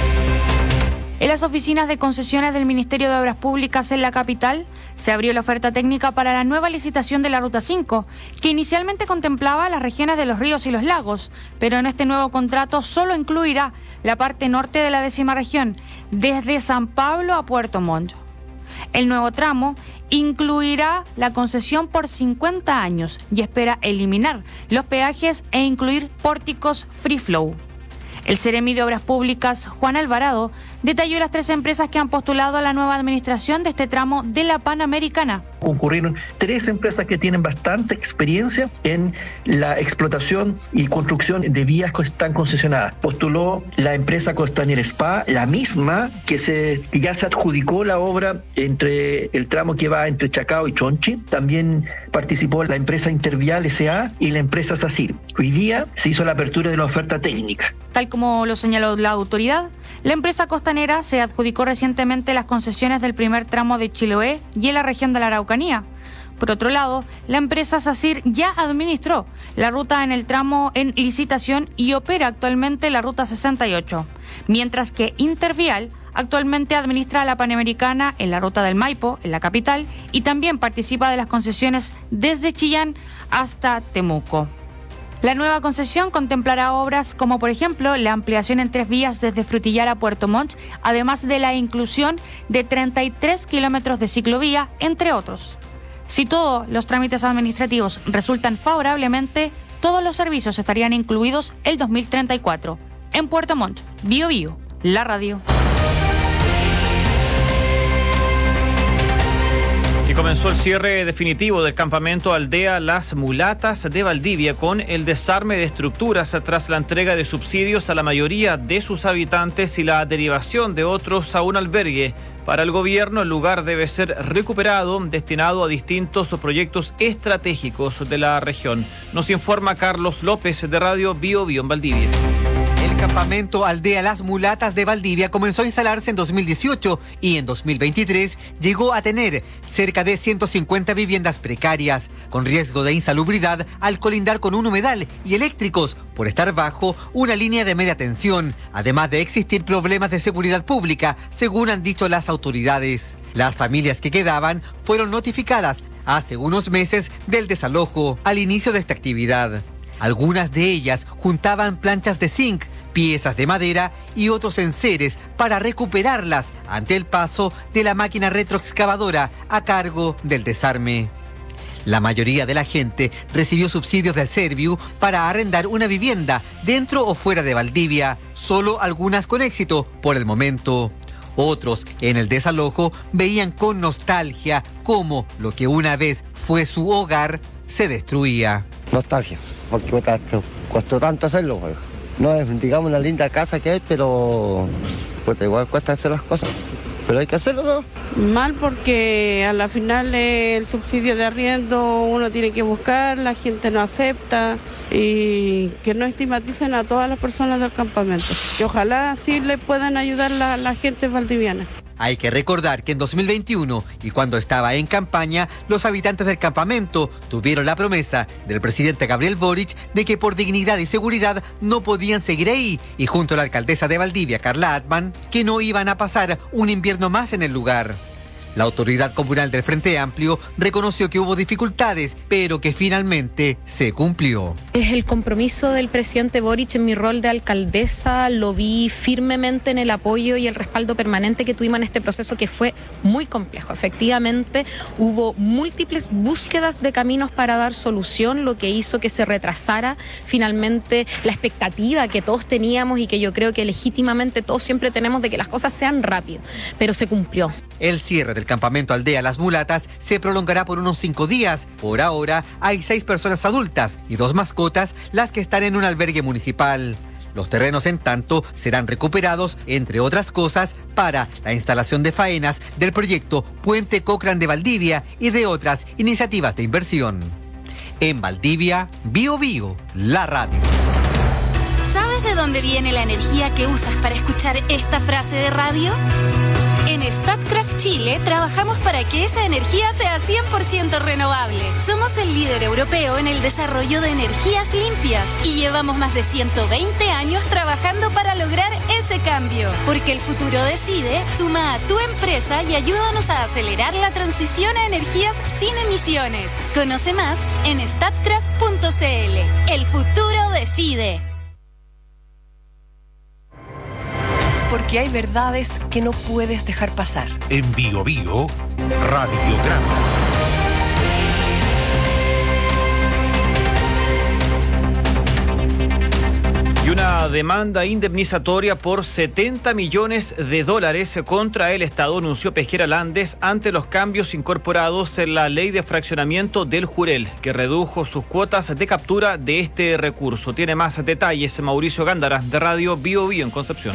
En las oficinas de concesiones del Ministerio de Obras Públicas en la capital se abrió la oferta técnica para la nueva licitación de la Ruta 5, que inicialmente contemplaba las regiones de los ríos y los lagos, pero en este nuevo contrato solo incluirá la parte norte de la 10ª región, desde San Pablo a Puerto Montt. El nuevo tramo incluirá la concesión por 50 años y espera eliminar los peajes e incluir pórticos free flow. El Seremi de Obras Públicas, Juan Alvarado, detalló las 3 empresas que han postulado a la nueva administración de este tramo de la Panamericana. Concurrieron 3 empresas que tienen bastante experiencia en la explotación y construcción de vías que están concesionadas. Postuló la empresa Costanera Spa, la misma que ya se adjudicó la obra entre el tramo que va entre Chacao y Chonchi. También participó la empresa Intervial S.A. y la empresa SACIR. Hoy día se hizo la apertura de la oferta técnica. Tal como lo señaló la autoridad, la empresa costanera se adjudicó recientemente las concesiones del primer tramo de Chiloé y en la región de la Araucanía. Por otro lado, la empresa SACIR ya administró la ruta en el tramo en licitación y opera actualmente la ruta 68, mientras que Intervial actualmente administra la Panamericana en la ruta del Maipo, en la capital, y también participa de las concesiones desde Chillán hasta Temuco. La nueva concesión contemplará obras como, por ejemplo, la ampliación en 3 vías desde Frutillar a Puerto Montt, además de la inclusión de 33 kilómetros de ciclovía, entre otros. Si todos los trámites administrativos resultan favorablemente, todos los servicios estarían incluidos el 2034. En Puerto Montt, Bío Bío, la radio. Comenzó el cierre definitivo del campamento Aldea Las Mulatas de Valdivia con el desarme de estructuras tras la entrega de subsidios a la mayoría de sus habitantes y la derivación de otros a un albergue. Para el gobierno, el lugar debe ser recuperado, destinado a distintos proyectos estratégicos de la región. Nos informa Carlos López de Radio Bío Bío en Valdivia. El campamento Aldea Las Mulatas de Valdivia comenzó a instalarse en 2018 y en 2023 llegó a tener cerca de 150 viviendas precarias, con riesgo de insalubridad al colindar con un humedal y eléctricos por estar bajo una línea de media tensión, además de existir problemas de seguridad pública, según han dicho las autoridades. Las familias que quedaban fueron notificadas hace unos meses del desalojo al inicio de esta actividad. Algunas de ellas juntaban planchas de zinc, piezas de madera y otros enseres para recuperarlas ante el paso de la máquina retroexcavadora a cargo del desarme. La mayoría de la gente recibió subsidios del Serviu para arrendar una vivienda dentro o fuera de Valdivia, solo algunas con éxito por el momento. Otros en el desalojo veían con nostalgia cómo lo que una vez fue su hogar se destruía. Nostalgia, porque costó tanto hacerlo. No es, digamos, una linda casa que hay, pero pues igual cuesta hacer las cosas. Pero hay que hacerlo, ¿no? Mal porque a la final el subsidio de arriendo uno tiene que buscar, la gente no acepta y que no estigmaticen a todas las personas del campamento. Que ojalá sí le puedan ayudar la gente valdiviana. Hay que recordar que en 2021 y cuando estaba en campaña, los habitantes del campamento tuvieron la promesa del presidente Gabriel Boric de que por dignidad y seguridad no podían seguir ahí, y junto a la alcaldesa de Valdivia, Carla Atman, que no iban a pasar un invierno más en el lugar. La autoridad comunal del Frente Amplio reconoció que hubo dificultades, pero que finalmente se cumplió. Es el compromiso del presidente Boric en mi rol de alcaldesa, lo vi firmemente en el apoyo y el respaldo permanente que tuvimos en este proceso que fue muy complejo. Efectivamente, hubo múltiples búsquedas de caminos para dar solución, lo que hizo que se retrasara finalmente la expectativa que todos teníamos y que yo creo que legítimamente todos siempre tenemos de que las cosas sean rápidas, pero se cumplió. El cierre del campamento Aldea Las Mulatas se prolongará por unos 5 días. Por ahora hay 6 personas adultas y 2 mascotas las que están en un albergue municipal. Los terrenos, en tanto, serán recuperados, entre otras cosas, para la instalación de faenas del proyecto Puente Cochrane de Valdivia y de otras iniciativas de inversión. En Valdivia, Bio Bio, la radio. ¿Sabes de dónde viene la energía que usas para escuchar esta frase de radio? En Statkraft Chile trabajamos para que esa energía sea 100% renovable. Somos el líder europeo en el desarrollo de energías limpias y llevamos más de 120 años trabajando para lograr ese cambio. Porque el futuro decide, suma a tu empresa y ayúdanos a acelerar la transición a energías sin emisiones. Conoce más en statkraft.cl. El futuro decide. Porque hay verdades que no puedes dejar pasar. En Bio Bio, Radiograma. Y una demanda indemnizatoria por $70 millones contra el Estado anunció Pesquera Landes ante los cambios incorporados en la ley de fraccionamiento del Jurel, que redujo sus cuotas de captura de este recurso. Tiene más detalles Mauricio Gándara, de Radio Bio Bio en Concepción.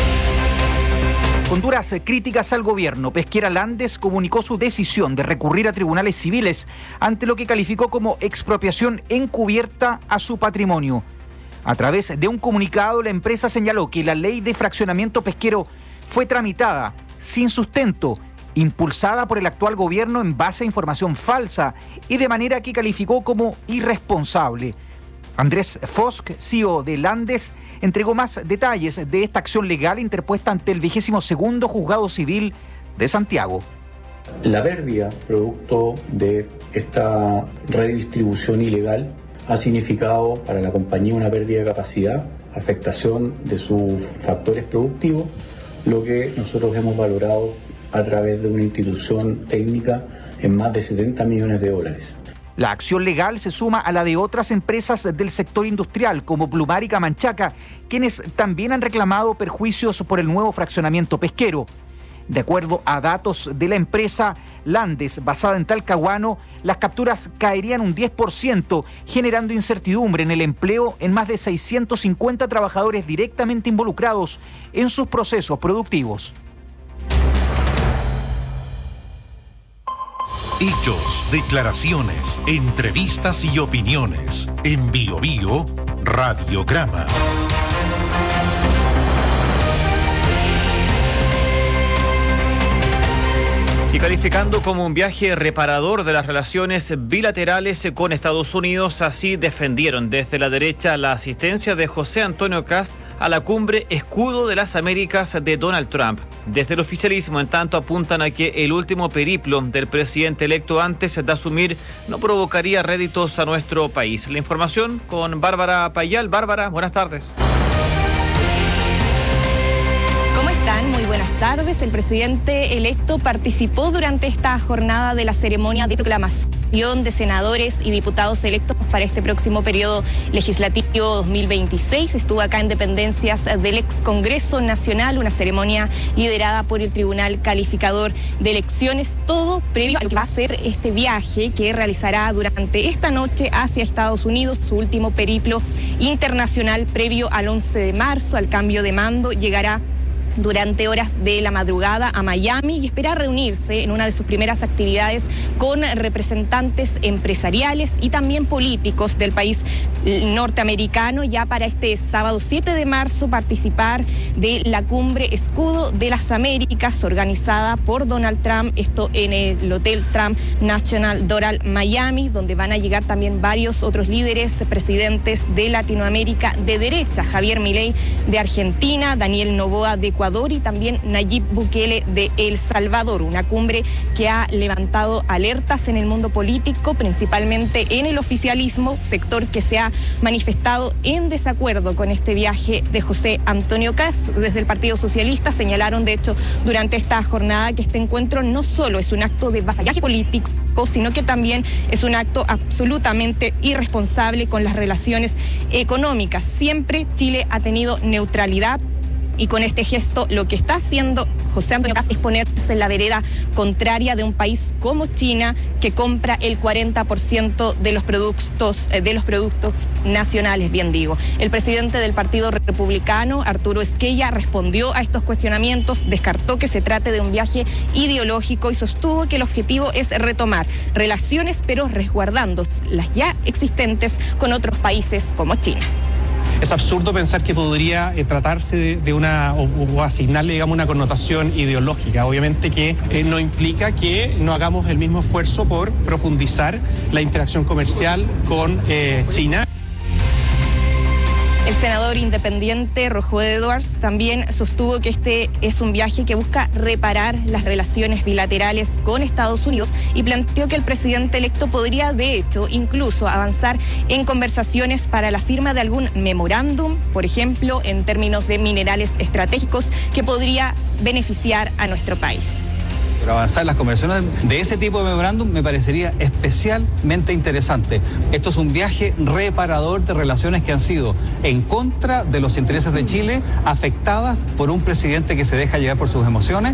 Con duras críticas al gobierno, Pesquera Landes comunicó su decisión de recurrir a tribunales civiles ante lo que calificó como expropiación encubierta a su patrimonio. A través de un comunicado, la empresa señaló que la ley de fraccionamiento pesquero fue tramitada sin sustento, impulsada por el actual gobierno en base a información falsa y de manera que calificó como irresponsable. Andrés Fosk, CEO de Landes, entregó más detalles de esta acción legal interpuesta ante el 22º Juzgado Civil de Santiago. La pérdida producto de esta redistribución ilegal ha significado para la compañía una pérdida de capacidad, afectación de sus factores productivos, lo que nosotros hemos valorado a través de una institución técnica en más de $70 millones. La acción legal se suma a la de otras empresas del sector industrial, como Plumar y Camanchaca, quienes también han reclamado perjuicios por el nuevo fraccionamiento pesquero. De acuerdo a datos de la empresa Landes, basada en Talcahuano, las capturas caerían un 10%, generando incertidumbre en el empleo en más de 650 trabajadores directamente involucrados en sus procesos productivos. Hechos, declaraciones, entrevistas y opiniones. En Bio Bio, Radiograma. Y calificando como un viaje reparador de las relaciones bilaterales con Estados Unidos, así defendieron desde la derecha la asistencia de José Antonio Kast a la cumbre Escudo de las Américas de Donald Trump. Desde el oficialismo, en tanto, apuntan a que el último periplo del presidente electo antes de asumir no provocaría réditos a nuestro país. La información con Bárbara Payal. Bárbara, buenas tardes. ¿Cómo están? Muy buenas tardes. El presidente electo participó durante esta jornada de la ceremonia de proclamación de senadores y diputados electos para este próximo periodo legislativo 2026. Estuvo acá en dependencias del ex Congreso Nacional, una ceremonia liderada por el Tribunal Calificador de Elecciones, todo previo a lo que va a ser este viaje que realizará durante esta noche hacia Estados Unidos, su último periplo internacional previo al 11 de marzo, al cambio de mando. Llegará durante horas de la madrugada a Miami y espera reunirse en una de sus primeras actividades con representantes empresariales y también políticos del país norteamericano, ya para este sábado 7 de marzo participar de la cumbre Escudo de las Américas organizada por Donald Trump, esto en el Hotel Trump National Doral Miami, donde van a llegar también varios otros líderes, presidentes de Latinoamérica de derecha, Javier Milei de Argentina, Daniel Noboa de Ecuador, Ecuador y también Nayib Bukele de El Salvador. Una cumbre que ha levantado alertas en el mundo político, principalmente en el oficialismo, sector que se ha manifestado en desacuerdo con este viaje de José Antonio Kast. Desde el Partido Socialista señalaron, de hecho, durante esta jornada que este encuentro no solo es un acto de vasallaje político, sino que también es un acto absolutamente irresponsable con las relaciones económicas. Siempre Chile ha tenido neutralidad y con este gesto lo que está haciendo José Antonio Kast es ponerse en la vereda contraria de un país como China, que compra el 40% de los productos nacionales, bien digo. El presidente del Partido Republicano, Arturo Esquella, respondió a estos cuestionamientos, descartó que se trate de un viaje ideológico y sostuvo que el objetivo es retomar relaciones, pero resguardando las ya existentes con otros países como China. Es absurdo pensar que podría tratarse de una o asignarle, digamos, una connotación ideológica. Obviamente que no implica que no hagamos el mismo esfuerzo por profundizar la interacción comercial con China. El senador independiente Rojo Edwards también sostuvo que este es un viaje que busca reparar las relaciones bilaterales con Estados Unidos y planteó que el presidente electo podría, de hecho, incluso avanzar en conversaciones para la firma de algún memorándum, por ejemplo, en términos de minerales estratégicos, que podría beneficiar a nuestro país. Pero avanzar las conversaciones de ese tipo de memorándum me parecería especialmente interesante. Esto es un viaje reparador de relaciones que han sido en contra de los intereses de Chile, afectadas por un presidente que se deja llevar por sus emociones.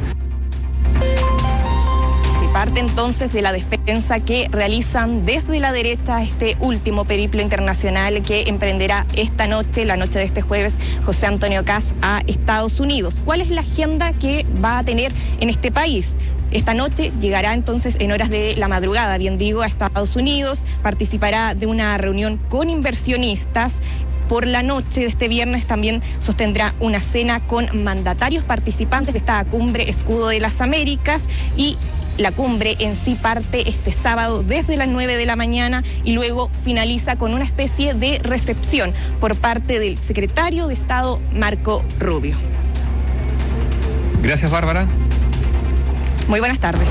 Parte entonces de la defensa que realizan desde la derecha este último periplo internacional que emprenderá esta noche, la noche de este jueves, José Antonio Kast a Estados Unidos. ¿Cuál es la agenda que va a tener en este país? Esta noche llegará entonces en horas de la madrugada, bien digo, a Estados Unidos, participará de una reunión con inversionistas. Por la noche de este viernes también sostendrá una cena con mandatarios participantes de esta cumbre Escudo de las Américas, y la cumbre en sí parte este sábado desde las 9 de la mañana y luego finaliza con una especie de recepción por parte del secretario de Estado, Marco Rubio. Gracias, Bárbara. Muy buenas tardes.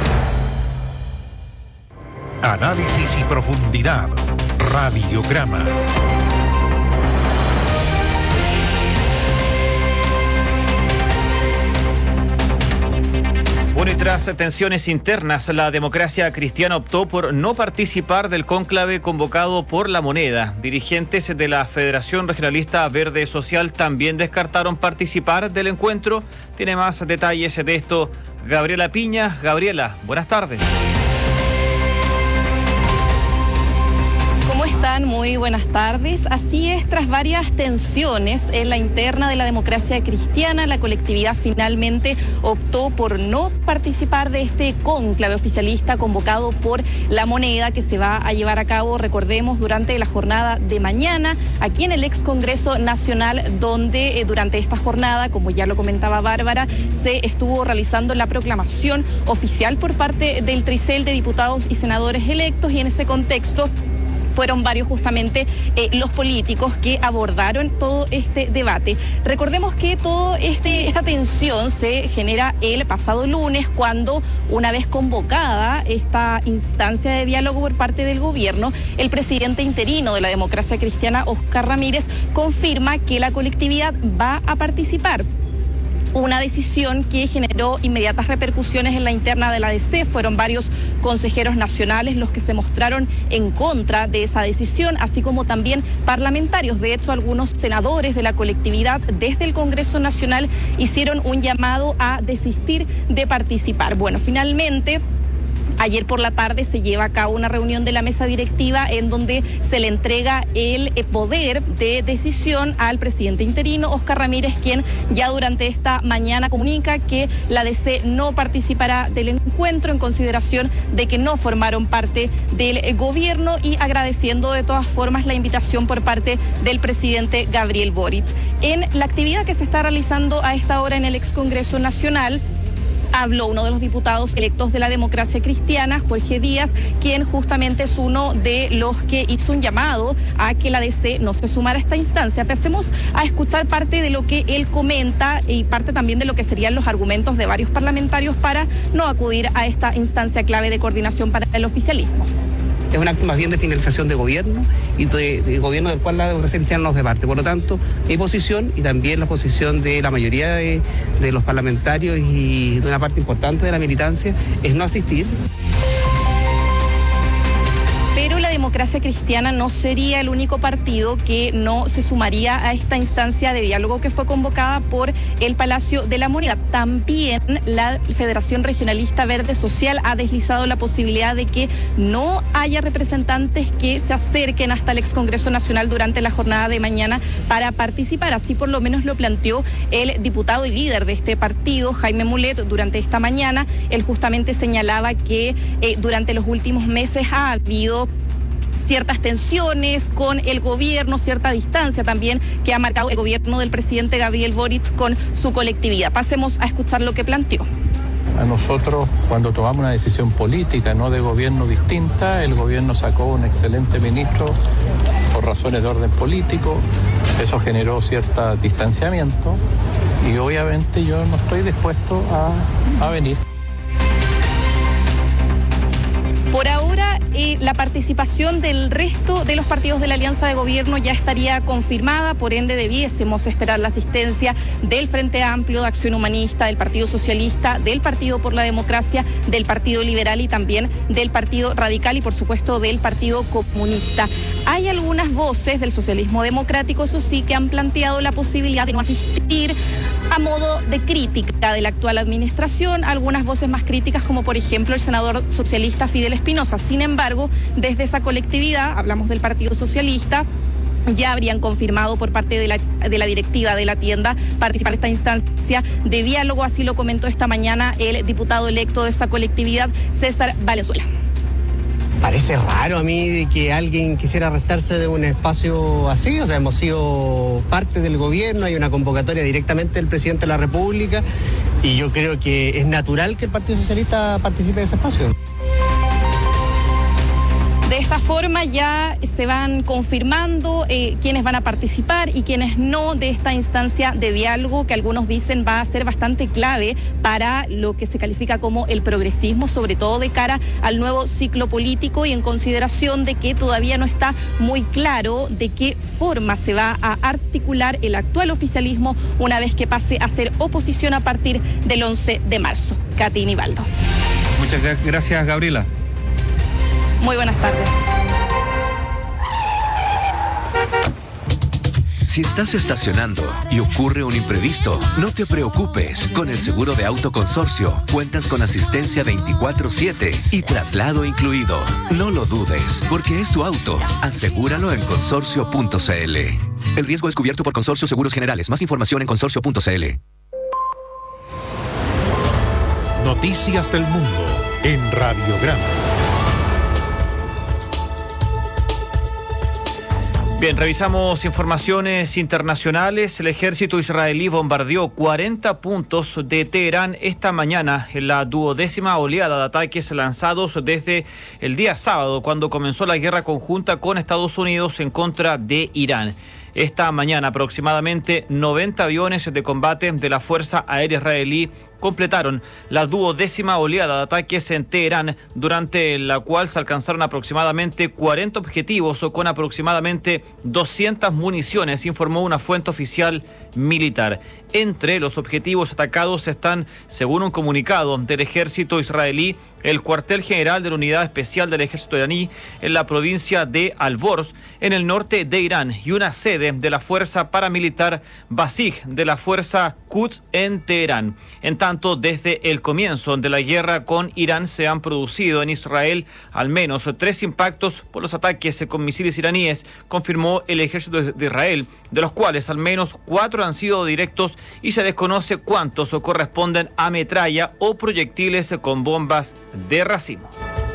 Análisis y profundidad. Radiograma. Bueno, y tras tensiones internas, la Democracia Cristiana optó por no participar del cónclave convocado por La Moneda. Dirigentes de la Federación Regionalista Verde Social también descartaron participar del encuentro. Tiene más detalles de esto Gabriela Piña. Gabriela, buenas tardes. ¿Cómo están? Muy buenas tardes. Así es, tras varias tensiones en la interna de la Democracia Cristiana, la colectividad finalmente optó por no participar de este cónclave oficialista convocado por La Moneda, que se va a llevar a cabo, recordemos, durante la jornada de mañana, aquí en el ex Congreso Nacional, donde durante esta jornada, como ya lo comentaba Bárbara, se estuvo realizando la proclamación oficial por parte del Tricel de diputados y senadores electos, y en ese contexto fueron varios justamente los políticos que abordaron todo este debate. Recordemos que toda esta tensión se genera el pasado lunes, cuando, una vez convocada esta instancia de diálogo por parte del gobierno, el presidente interino de la Democracia Cristiana, Óscar Ramírez, confirma que la colectividad va a participar. Una decisión que generó inmediatas repercusiones en la interna de la DC. Fueron varios consejeros nacionales los que se mostraron en contra de esa decisión, así como también parlamentarios. De hecho, algunos senadores de la colectividad desde el Congreso Nacional hicieron un llamado a desistir de participar. Bueno, finalmente, ayer por la tarde se lleva a cabo una reunión de la mesa directiva en donde se le entrega el poder de decisión al presidente interino, Óscar Ramírez, quien ya durante esta mañana comunica que la DC no participará del encuentro en consideración de que no formaron parte del gobierno, y agradeciendo de todas formas la invitación por parte del presidente Gabriel Boric. En la actividad que se está realizando a esta hora en el ex Congreso Nacional, habló uno de los diputados electos de la Democracia Cristiana, Jorge Díaz, quien justamente es uno de los que hizo un llamado a que la DC no se sumara a esta instancia. Pasemos a escuchar parte de lo que él comenta y parte también de lo que serían los argumentos de varios parlamentarios para no acudir a esta instancia clave de coordinación para el oficialismo. Es un acto más bien de finalización de gobierno y de gobierno del cual la Democracia Cristiana nos departe. Por lo tanto, mi posición y también la posición de la mayoría de los parlamentarios y de una parte importante de la militancia es no asistir. Pero la Democracia Cristiana no sería el único partido que no se sumaría a esta instancia de diálogo que fue convocada por el Palacio de la Moneda. También la Federación Regionalista Verde Social ha deslizado la posibilidad de que no haya representantes que se acerquen hasta el ex Congreso Nacional durante la jornada de mañana para participar. Así por lo menos lo planteó el diputado y líder de este partido, Jaime Mulet, durante esta mañana. Él justamente señalaba que durante los últimos meses ha habido ciertas tensiones con el gobierno, cierta distancia también que ha marcado el gobierno del presidente Gabriel Boric con su colectividad. Pasemos a escuchar lo que planteó. A nosotros, cuando tomamos una decisión política, no de gobierno distinta, el gobierno sacó un excelente ministro por razones de orden político. Eso generó cierto distanciamiento y obviamente yo no estoy dispuesto a venir. Por ahora, la participación del resto de los partidos de la alianza de gobierno ya estaría confirmada, por ende debiésemos esperar la asistencia del Frente Amplio, de Acción Humanista, del Partido Socialista, del Partido por la Democracia, del Partido Liberal y también del Partido Radical y por supuesto del Partido Comunista. Hay algunas voces del socialismo democrático, eso sí, que han planteado la posibilidad de no asistir a modo de crítica de la actual administración, algunas voces más críticas como por ejemplo el senador socialista Fidel Espinosa. Sin embargo, desde esa colectividad, hablamos del Partido Socialista, ya habrían confirmado por parte de la directiva de la tienda participar en esta instancia de diálogo, así lo comentó esta mañana el diputado electo de esa colectividad, César Valenzuela. Parece raro a mí que alguien quisiera restarse de un espacio así, o sea, hemos sido parte del gobierno, hay una convocatoria directamente del presidente de la República y yo creo que es natural que el Partido Socialista participe de ese espacio. De esta forma ya se van confirmando quiénes van a participar y quiénes no de esta instancia de diálogo que algunos dicen va a ser bastante clave para lo que se califica como el progresismo, sobre todo de cara al nuevo ciclo político y en consideración de que todavía no está muy claro de qué forma se va a articular el actual oficialismo una vez que pase a ser oposición a partir del 11 de marzo. Katy Nivaldo. Muchas gracias, Gabriela. Muy buenas tardes. Si estás estacionando y ocurre un imprevisto, no te preocupes. Con el seguro de auto Consorcio, cuentas con asistencia 24/7 y traslado incluido. No lo dudes, porque es tu auto. Asegúralo en consorcio.cl. El riesgo es cubierto por Consorcio Seguros Generales. Más información en consorcio.cl. Noticias del Mundo en Radiograma. Bien, revisamos informaciones internacionales. El ejército israelí bombardeó 40 puntos de Teherán esta mañana en la 12ª oleada de ataques lanzados desde el día sábado, cuando comenzó la guerra conjunta con Estados Unidos en contra de Irán. Esta mañana aproximadamente 90 aviones de combate de la Fuerza Aérea Israelí completaron la 12ª oleada de ataques en Teherán, durante la cual se alcanzaron aproximadamente 40 objetivos o con aproximadamente 200 municiones, informó una fuente oficial militar. Entre los objetivos atacados están, según un comunicado del ejército israelí, el cuartel general de la Unidad Especial del Ejército iraní en la provincia de Al-Borz, en el norte de Irán, y una sede de la Fuerza Paramilitar Basij de la Fuerza Quds en Teherán. En tanto, desde el comienzo de la guerra con Irán se han producido en Israel al menos 3 impactos por los ataques con misiles iraníes, confirmó el ejército de Israel, de los cuales al menos 4 han sido directos y se desconoce cuántos corresponden a metralla o proyectiles con bombas de racimo.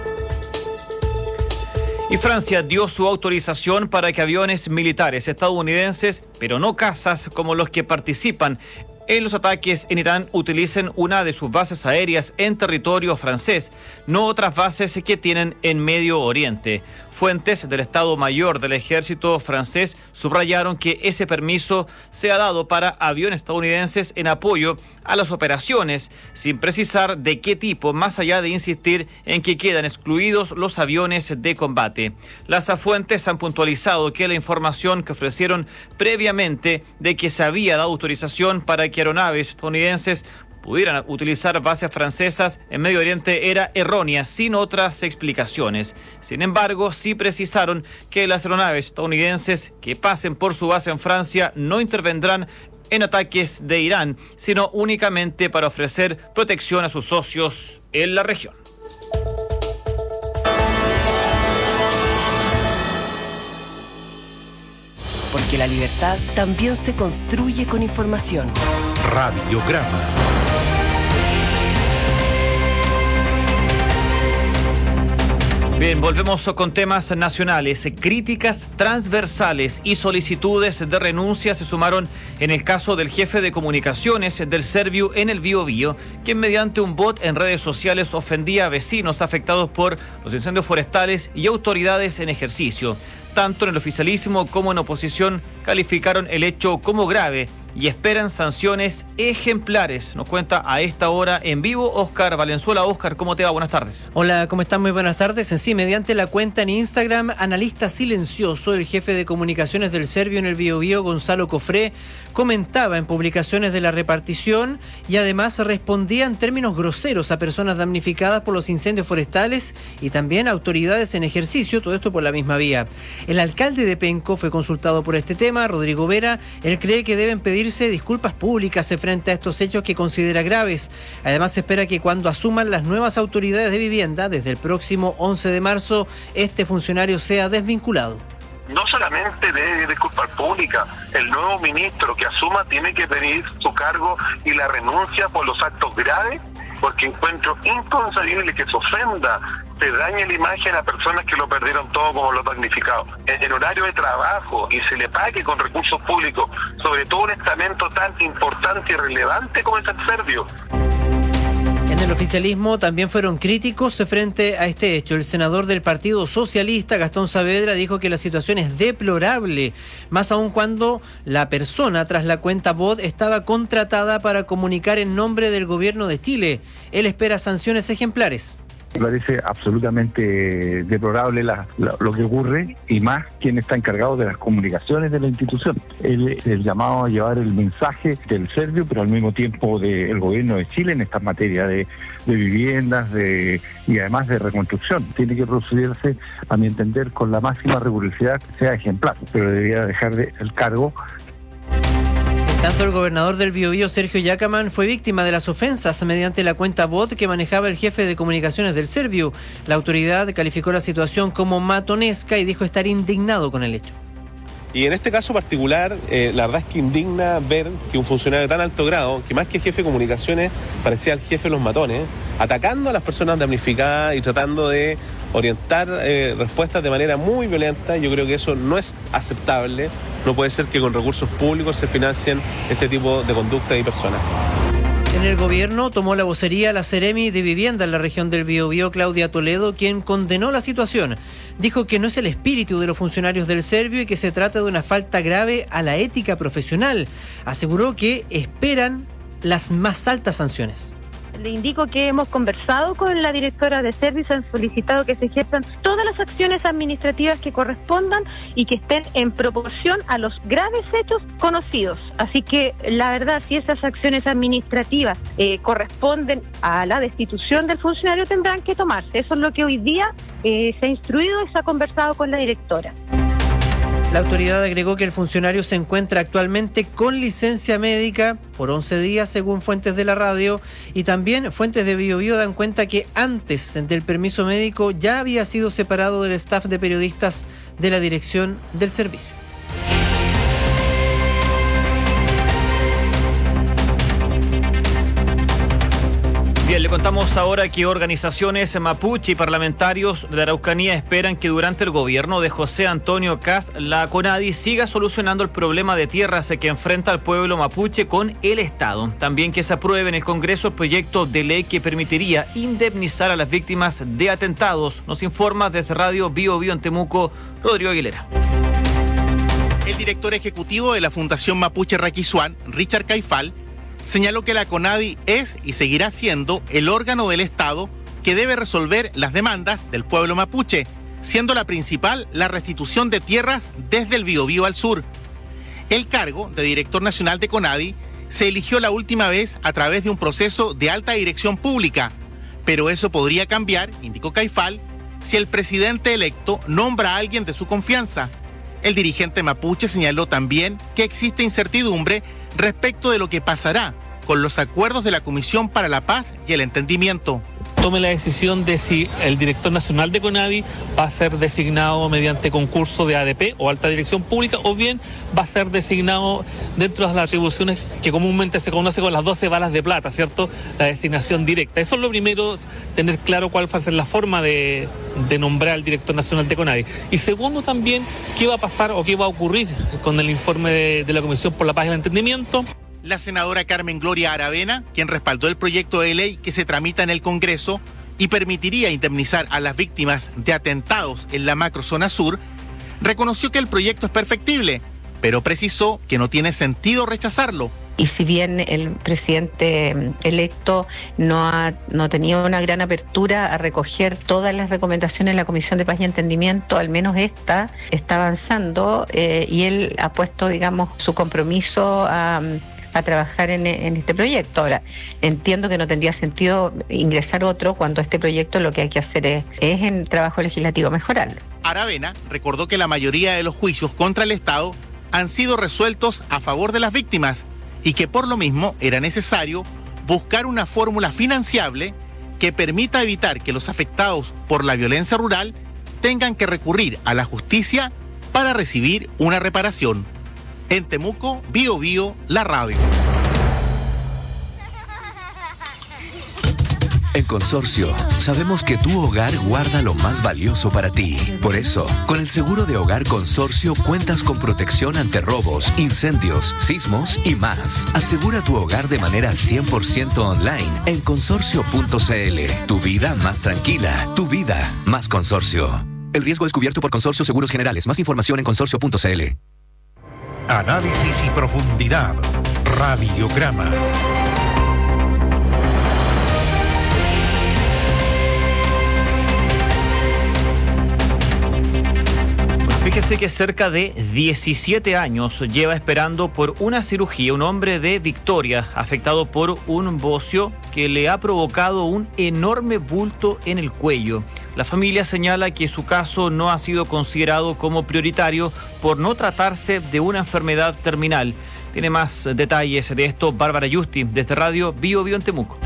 Y Francia dio su autorización para que aviones militares estadounidenses, pero no cazas como los que participan en los ataques en Irán utilicen una de sus bases aéreas en territorio francés, no otras bases que tienen en Medio Oriente. Fuentes del Estado Mayor del Ejército francés subrayaron que ese permiso se ha dado para aviones estadounidenses en apoyo a las operaciones, sin precisar de qué tipo, más allá de insistir en que quedan excluidos los aviones de combate. Las fuentes han puntualizado que la información que ofrecieron previamente de que se había dado autorización para que aeronaves estadounidenses pudieran utilizar bases francesas en Medio Oriente era errónea, sin otras explicaciones. Sin embargo, sí precisaron que las aeronaves estadounidenses que pasen por su base en Francia no intervendrán en ataques de Irán, sino únicamente para ofrecer protección a sus socios en la región. Porque la libertad también se construye con información. Radiograma. Bien, volvemos con temas nacionales. Críticas transversales y solicitudes de renuncia se sumaron en el caso del jefe de comunicaciones del Serviu en el Biobío, quien mediante un bot en redes sociales ofendía a vecinos afectados por los incendios forestales y autoridades en ejercicio. Tanto en el oficialismo como en oposición calificaron el hecho como grave y esperan sanciones ejemplares. Nos cuenta a esta hora en vivo Óscar Valenzuela. Óscar, ¿cómo te va? Buenas tardes. Hola, ¿cómo están? Muy buenas tardes. En sí, mediante la cuenta en Instagram, Analista Silencioso, el jefe de comunicaciones del Serviu en el Biobío, Gonzalo Cofré, comentaba en publicaciones de la repartición y además respondía en términos groseros a personas damnificadas por los incendios forestales y también a autoridades en ejercicio, todo esto por la misma vía. El alcalde de Penco fue consultado por este tema, Rodrigo Vera. Él cree que deben pedirse disculpas públicas frente a estos hechos que considera graves. Además, se espera que cuando asuman las nuevas autoridades de vivienda, desde el próximo 11 de marzo, este funcionario sea desvinculado. No solamente de disculpas públicas, el nuevo ministro que asuma tiene que pedir su cargo y la renuncia por los actos graves, porque encuentro inconcebible que se ofenda, se dañe la imagen a personas que lo perdieron todo como los damnificados. En horario de trabajo y se le pague con recursos públicos, sobre todo un estamento tan importante y relevante como es el Serviu. En el oficialismo también fueron críticos frente a este hecho. El senador del Partido Socialista, Gastón Saavedra, dijo que la situación es deplorable, más aún cuando la persona tras la cuenta bot estaba contratada para comunicar en nombre del gobierno de Chile. Él espera sanciones ejemplares. Me parece absolutamente deplorable lo que ocurre, y más quien está encargado de las comunicaciones de la institución. El llamado a llevar el mensaje del Serviu, pero al mismo tiempo del gobierno de Chile en esta materia de viviendas y además de reconstrucción. Tiene que procederse, a mi entender, con la máxima rigurosidad, que sea ejemplar, pero debería dejar el cargo. Tanto el gobernador del Biobío, Sergio Yacaman, fue víctima de las ofensas mediante la cuenta bot que manejaba el jefe de comunicaciones del Serviu. La autoridad calificó la situación como matonesca y dijo estar indignado con el hecho. Y en este caso particular, la verdad es que indigna ver que un funcionario de tan alto grado, que más que jefe de comunicaciones, parecía el jefe de los matones, atacando a las personas damnificadas y tratando de orientar respuestas de manera muy violenta. Yo creo que eso no es aceptable. No puede ser que con recursos públicos se financien este tipo de conducta y personas. En el gobierno tomó la vocería la Seremi de Vivienda en la región del Biobío, Claudia Toledo, quien condenó la situación. Dijo que no es el espíritu de los funcionarios del Serviu y que se trata de una falta grave a la ética profesional. Aseguró que esperan las más altas sanciones. Le indico que hemos conversado con la directora de Serviu, han solicitado que se ejerzan todas las acciones administrativas que correspondan y que estén en proporción a los graves hechos conocidos. Así que la verdad, si esas acciones administrativas corresponden a la destitución del funcionario, tendrán que tomarse. Eso es lo que hoy día se ha instruido y se ha conversado con la directora. La autoridad agregó que el funcionario se encuentra actualmente con licencia médica por 11 días, según fuentes de la radio, y también fuentes de Biobío dan cuenta que antes del permiso médico ya había sido separado del staff de periodistas de la dirección del servicio. Bien, le contamos ahora que organizaciones mapuche y parlamentarios de la Araucanía esperan que durante el gobierno de José Antonio Kast, la CONADI siga solucionando el problema de tierras que enfrenta al pueblo mapuche con el Estado. También que se apruebe en el Congreso el proyecto de ley que permitiría indemnizar a las víctimas de atentados. Nos informa desde Radio Bio Bio en Temuco, Rodrigo Aguilera. El director ejecutivo de la Fundación Mapuche Raquisuán, Richard Caifal, señaló que la CONADI es y seguirá siendo el órgano del Estado que debe resolver las demandas del pueblo mapuche, siendo la principal la restitución de tierras desde el Biobío al sur. El cargo de director nacional de CONADI se eligió la última vez a través de un proceso de alta dirección pública, pero eso podría cambiar, indicó Caifal, si el presidente electo nombra a alguien de su confianza. El dirigente mapuche señaló también que existe incertidumbre respecto de lo que pasará con los acuerdos de la Comisión para la Paz y el Entendimiento. Tome la decisión de si el director nacional de CONADI va a ser designado mediante concurso de ADP o alta dirección pública, o bien va a ser designado dentro de las atribuciones que comúnmente se conoce con las 12 balas de plata, ¿cierto? La designación directa. Eso es lo primero, tener claro cuál va a ser la forma de nombrar al director nacional de CONADI. Y segundo también, qué va a pasar o qué va a ocurrir con el informe de la Comisión por la Paz y el Entendimiento. La senadora Carmen Gloria Aravena, quien respaldó el proyecto de ley que se tramita en el Congreso y permitiría indemnizar a las víctimas de atentados en la macrozona sur, reconoció que el proyecto es perfectible, pero precisó que no tiene sentido rechazarlo. Y si bien el presidente electo no ha tenido una gran apertura a recoger todas las recomendaciones de la Comisión de Paz y Entendimiento, al menos esta está avanzando y él ha puesto, digamos, su compromiso a trabajar en este proyecto. Ahora, entiendo que no tendría sentido ingresar otro cuando este proyecto lo que hay que hacer es en trabajo legislativo mejorarlo. Aravena recordó que la mayoría de los juicios contra el Estado han sido resueltos a favor de las víctimas y que por lo mismo era necesario buscar una fórmula financiable que permita evitar que los afectados por la violencia rural tengan que recurrir a la justicia para recibir una reparación. En Temuco, Bio Bio, la radio. En Consorcio, sabemos que tu hogar guarda lo más valioso para ti. Por eso, con el seguro de hogar Consorcio cuentas con protección ante robos, incendios, sismos y más. Asegura tu hogar de manera 100% online en consorcio.cl. Tu vida más tranquila, tu vida más Consorcio. El riesgo es cubierto por Consorcio Seguros Generales. Más información en consorcio.cl. Análisis y profundidad. Radiograma. Fíjese que cerca de 17 años lleva esperando por una cirugía un hombre de Victoria afectado por un bocio que le ha provocado un enorme bulto en el cuello. La familia señala que su caso no ha sido considerado como prioritario por no tratarse de una enfermedad terminal. Tiene más detalles de esto Bárbara Yusti, desde Radio Bio Bio en Temuco.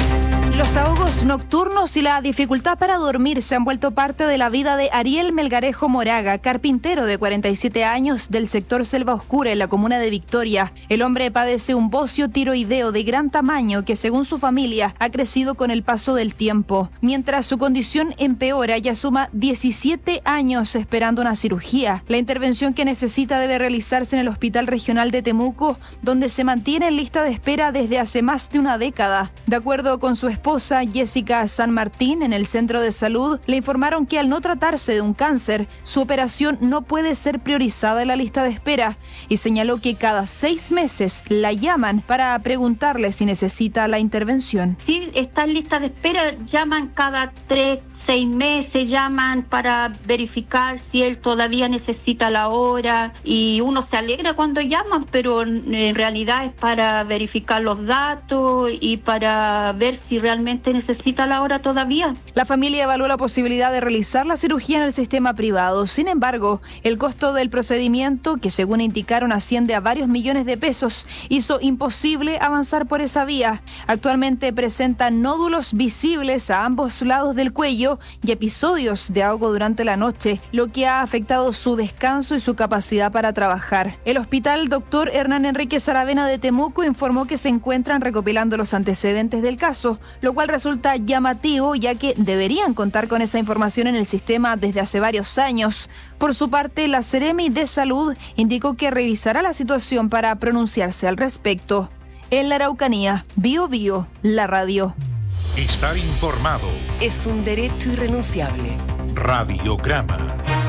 Los ahogos nocturnos y la dificultad para dormir se han vuelto parte de la vida de Ariel Melgarejo Moraga, carpintero de 47 años del sector Selva Oscura en la comuna de Victoria. El hombre padece un bocio tiroideo de gran tamaño que, según su familia, ha crecido con el paso del tiempo. Mientras su condición empeora, ya suma 17 años esperando una cirugía. La intervención que necesita debe realizarse en el Hospital Regional de Temuco, donde se mantiene en lista de espera desde hace más de una década. De acuerdo con su esposa, Jessica San Martín, en el centro de salud, le informaron que al no tratarse de un cáncer, su operación no puede ser priorizada en la lista de espera y señaló que cada 6 meses la llaman para preguntarle si necesita la intervención. Sí, está en lista de espera, llaman cada 3-6 meses, llaman para verificar si él todavía necesita la hora y uno se alegra cuando llaman, pero en realidad es para verificar los datos y para ver si realmente necesita la hora todavía. La familia evaluó la posibilidad de realizar la cirugía en el sistema privado. Sin embargo, el costo del procedimiento, que según indicaron asciende a varios millones de pesos, hizo imposible avanzar por esa vía. Actualmente presenta nódulos visibles a ambos lados del cuello y episodios de ahogo durante la noche, lo que ha afectado su descanso y su capacidad para trabajar. El hospital Dr. Hernán Enríquez Aravena de Temuco informó que se encuentran recopilando los antecedentes del caso, lo lo cual resulta llamativo ya que deberían contar con esa información en el sistema desde hace varios años. Por su parte, la Seremi de Salud indicó que revisará la situación para pronunciarse al respecto. En la Araucanía, Bio Bio, la radio. Estar informado es un derecho irrenunciable. Radiograma.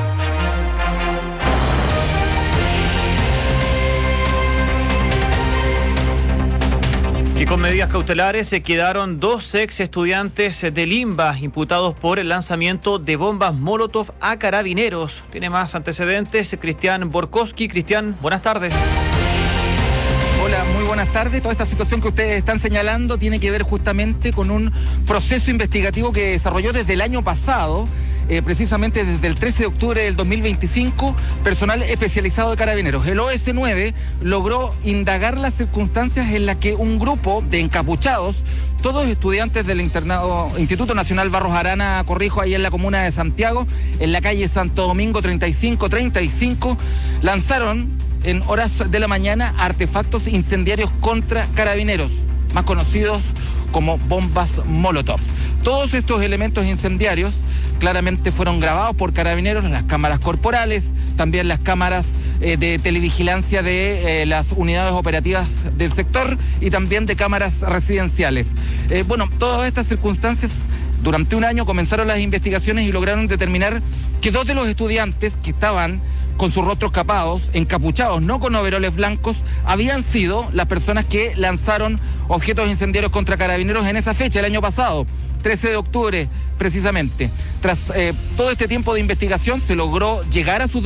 Y con medidas cautelares se quedaron 2 ex estudiantes de Limba imputados por el lanzamiento de bombas Molotov a carabineros. Tiene más antecedentes Cristian Borkowski. Cristian, buenas tardes. Hola, muy buenas tardes. Toda esta situación que ustedes están señalando tiene que ver justamente con un proceso investigativo que desarrolló desde el año pasado. Precisamente desde el 13 de octubre del 2025, personal especializado de Carabineros. El OS9 logró indagar las circunstancias en las que un grupo de encapuchados, todos estudiantes del Instituto Nacional Barros Arana Corrijo, ahí en la comuna de Santiago, en la calle Santo Domingo 3535, lanzaron en horas de la mañana artefactos incendiarios contra Carabineros, más conocidos como bombas Molotov. Todos estos elementos incendiarios claramente fueron grabados por Carabineros en las cámaras corporales, también las cámaras de televigilancia de las unidades operativas del sector y también de cámaras residenciales. Todas estas circunstancias, durante un año comenzaron las investigaciones y lograron determinar que 2 de los estudiantes que estaban con sus rostros capados, encapuchados, no con overoles blancos, habían sido las personas que lanzaron objetos incendiarios contra Carabineros en esa fecha, el año pasado, 13 de octubre precisamente. Tras todo este tiempo de investigación se logró llegar a su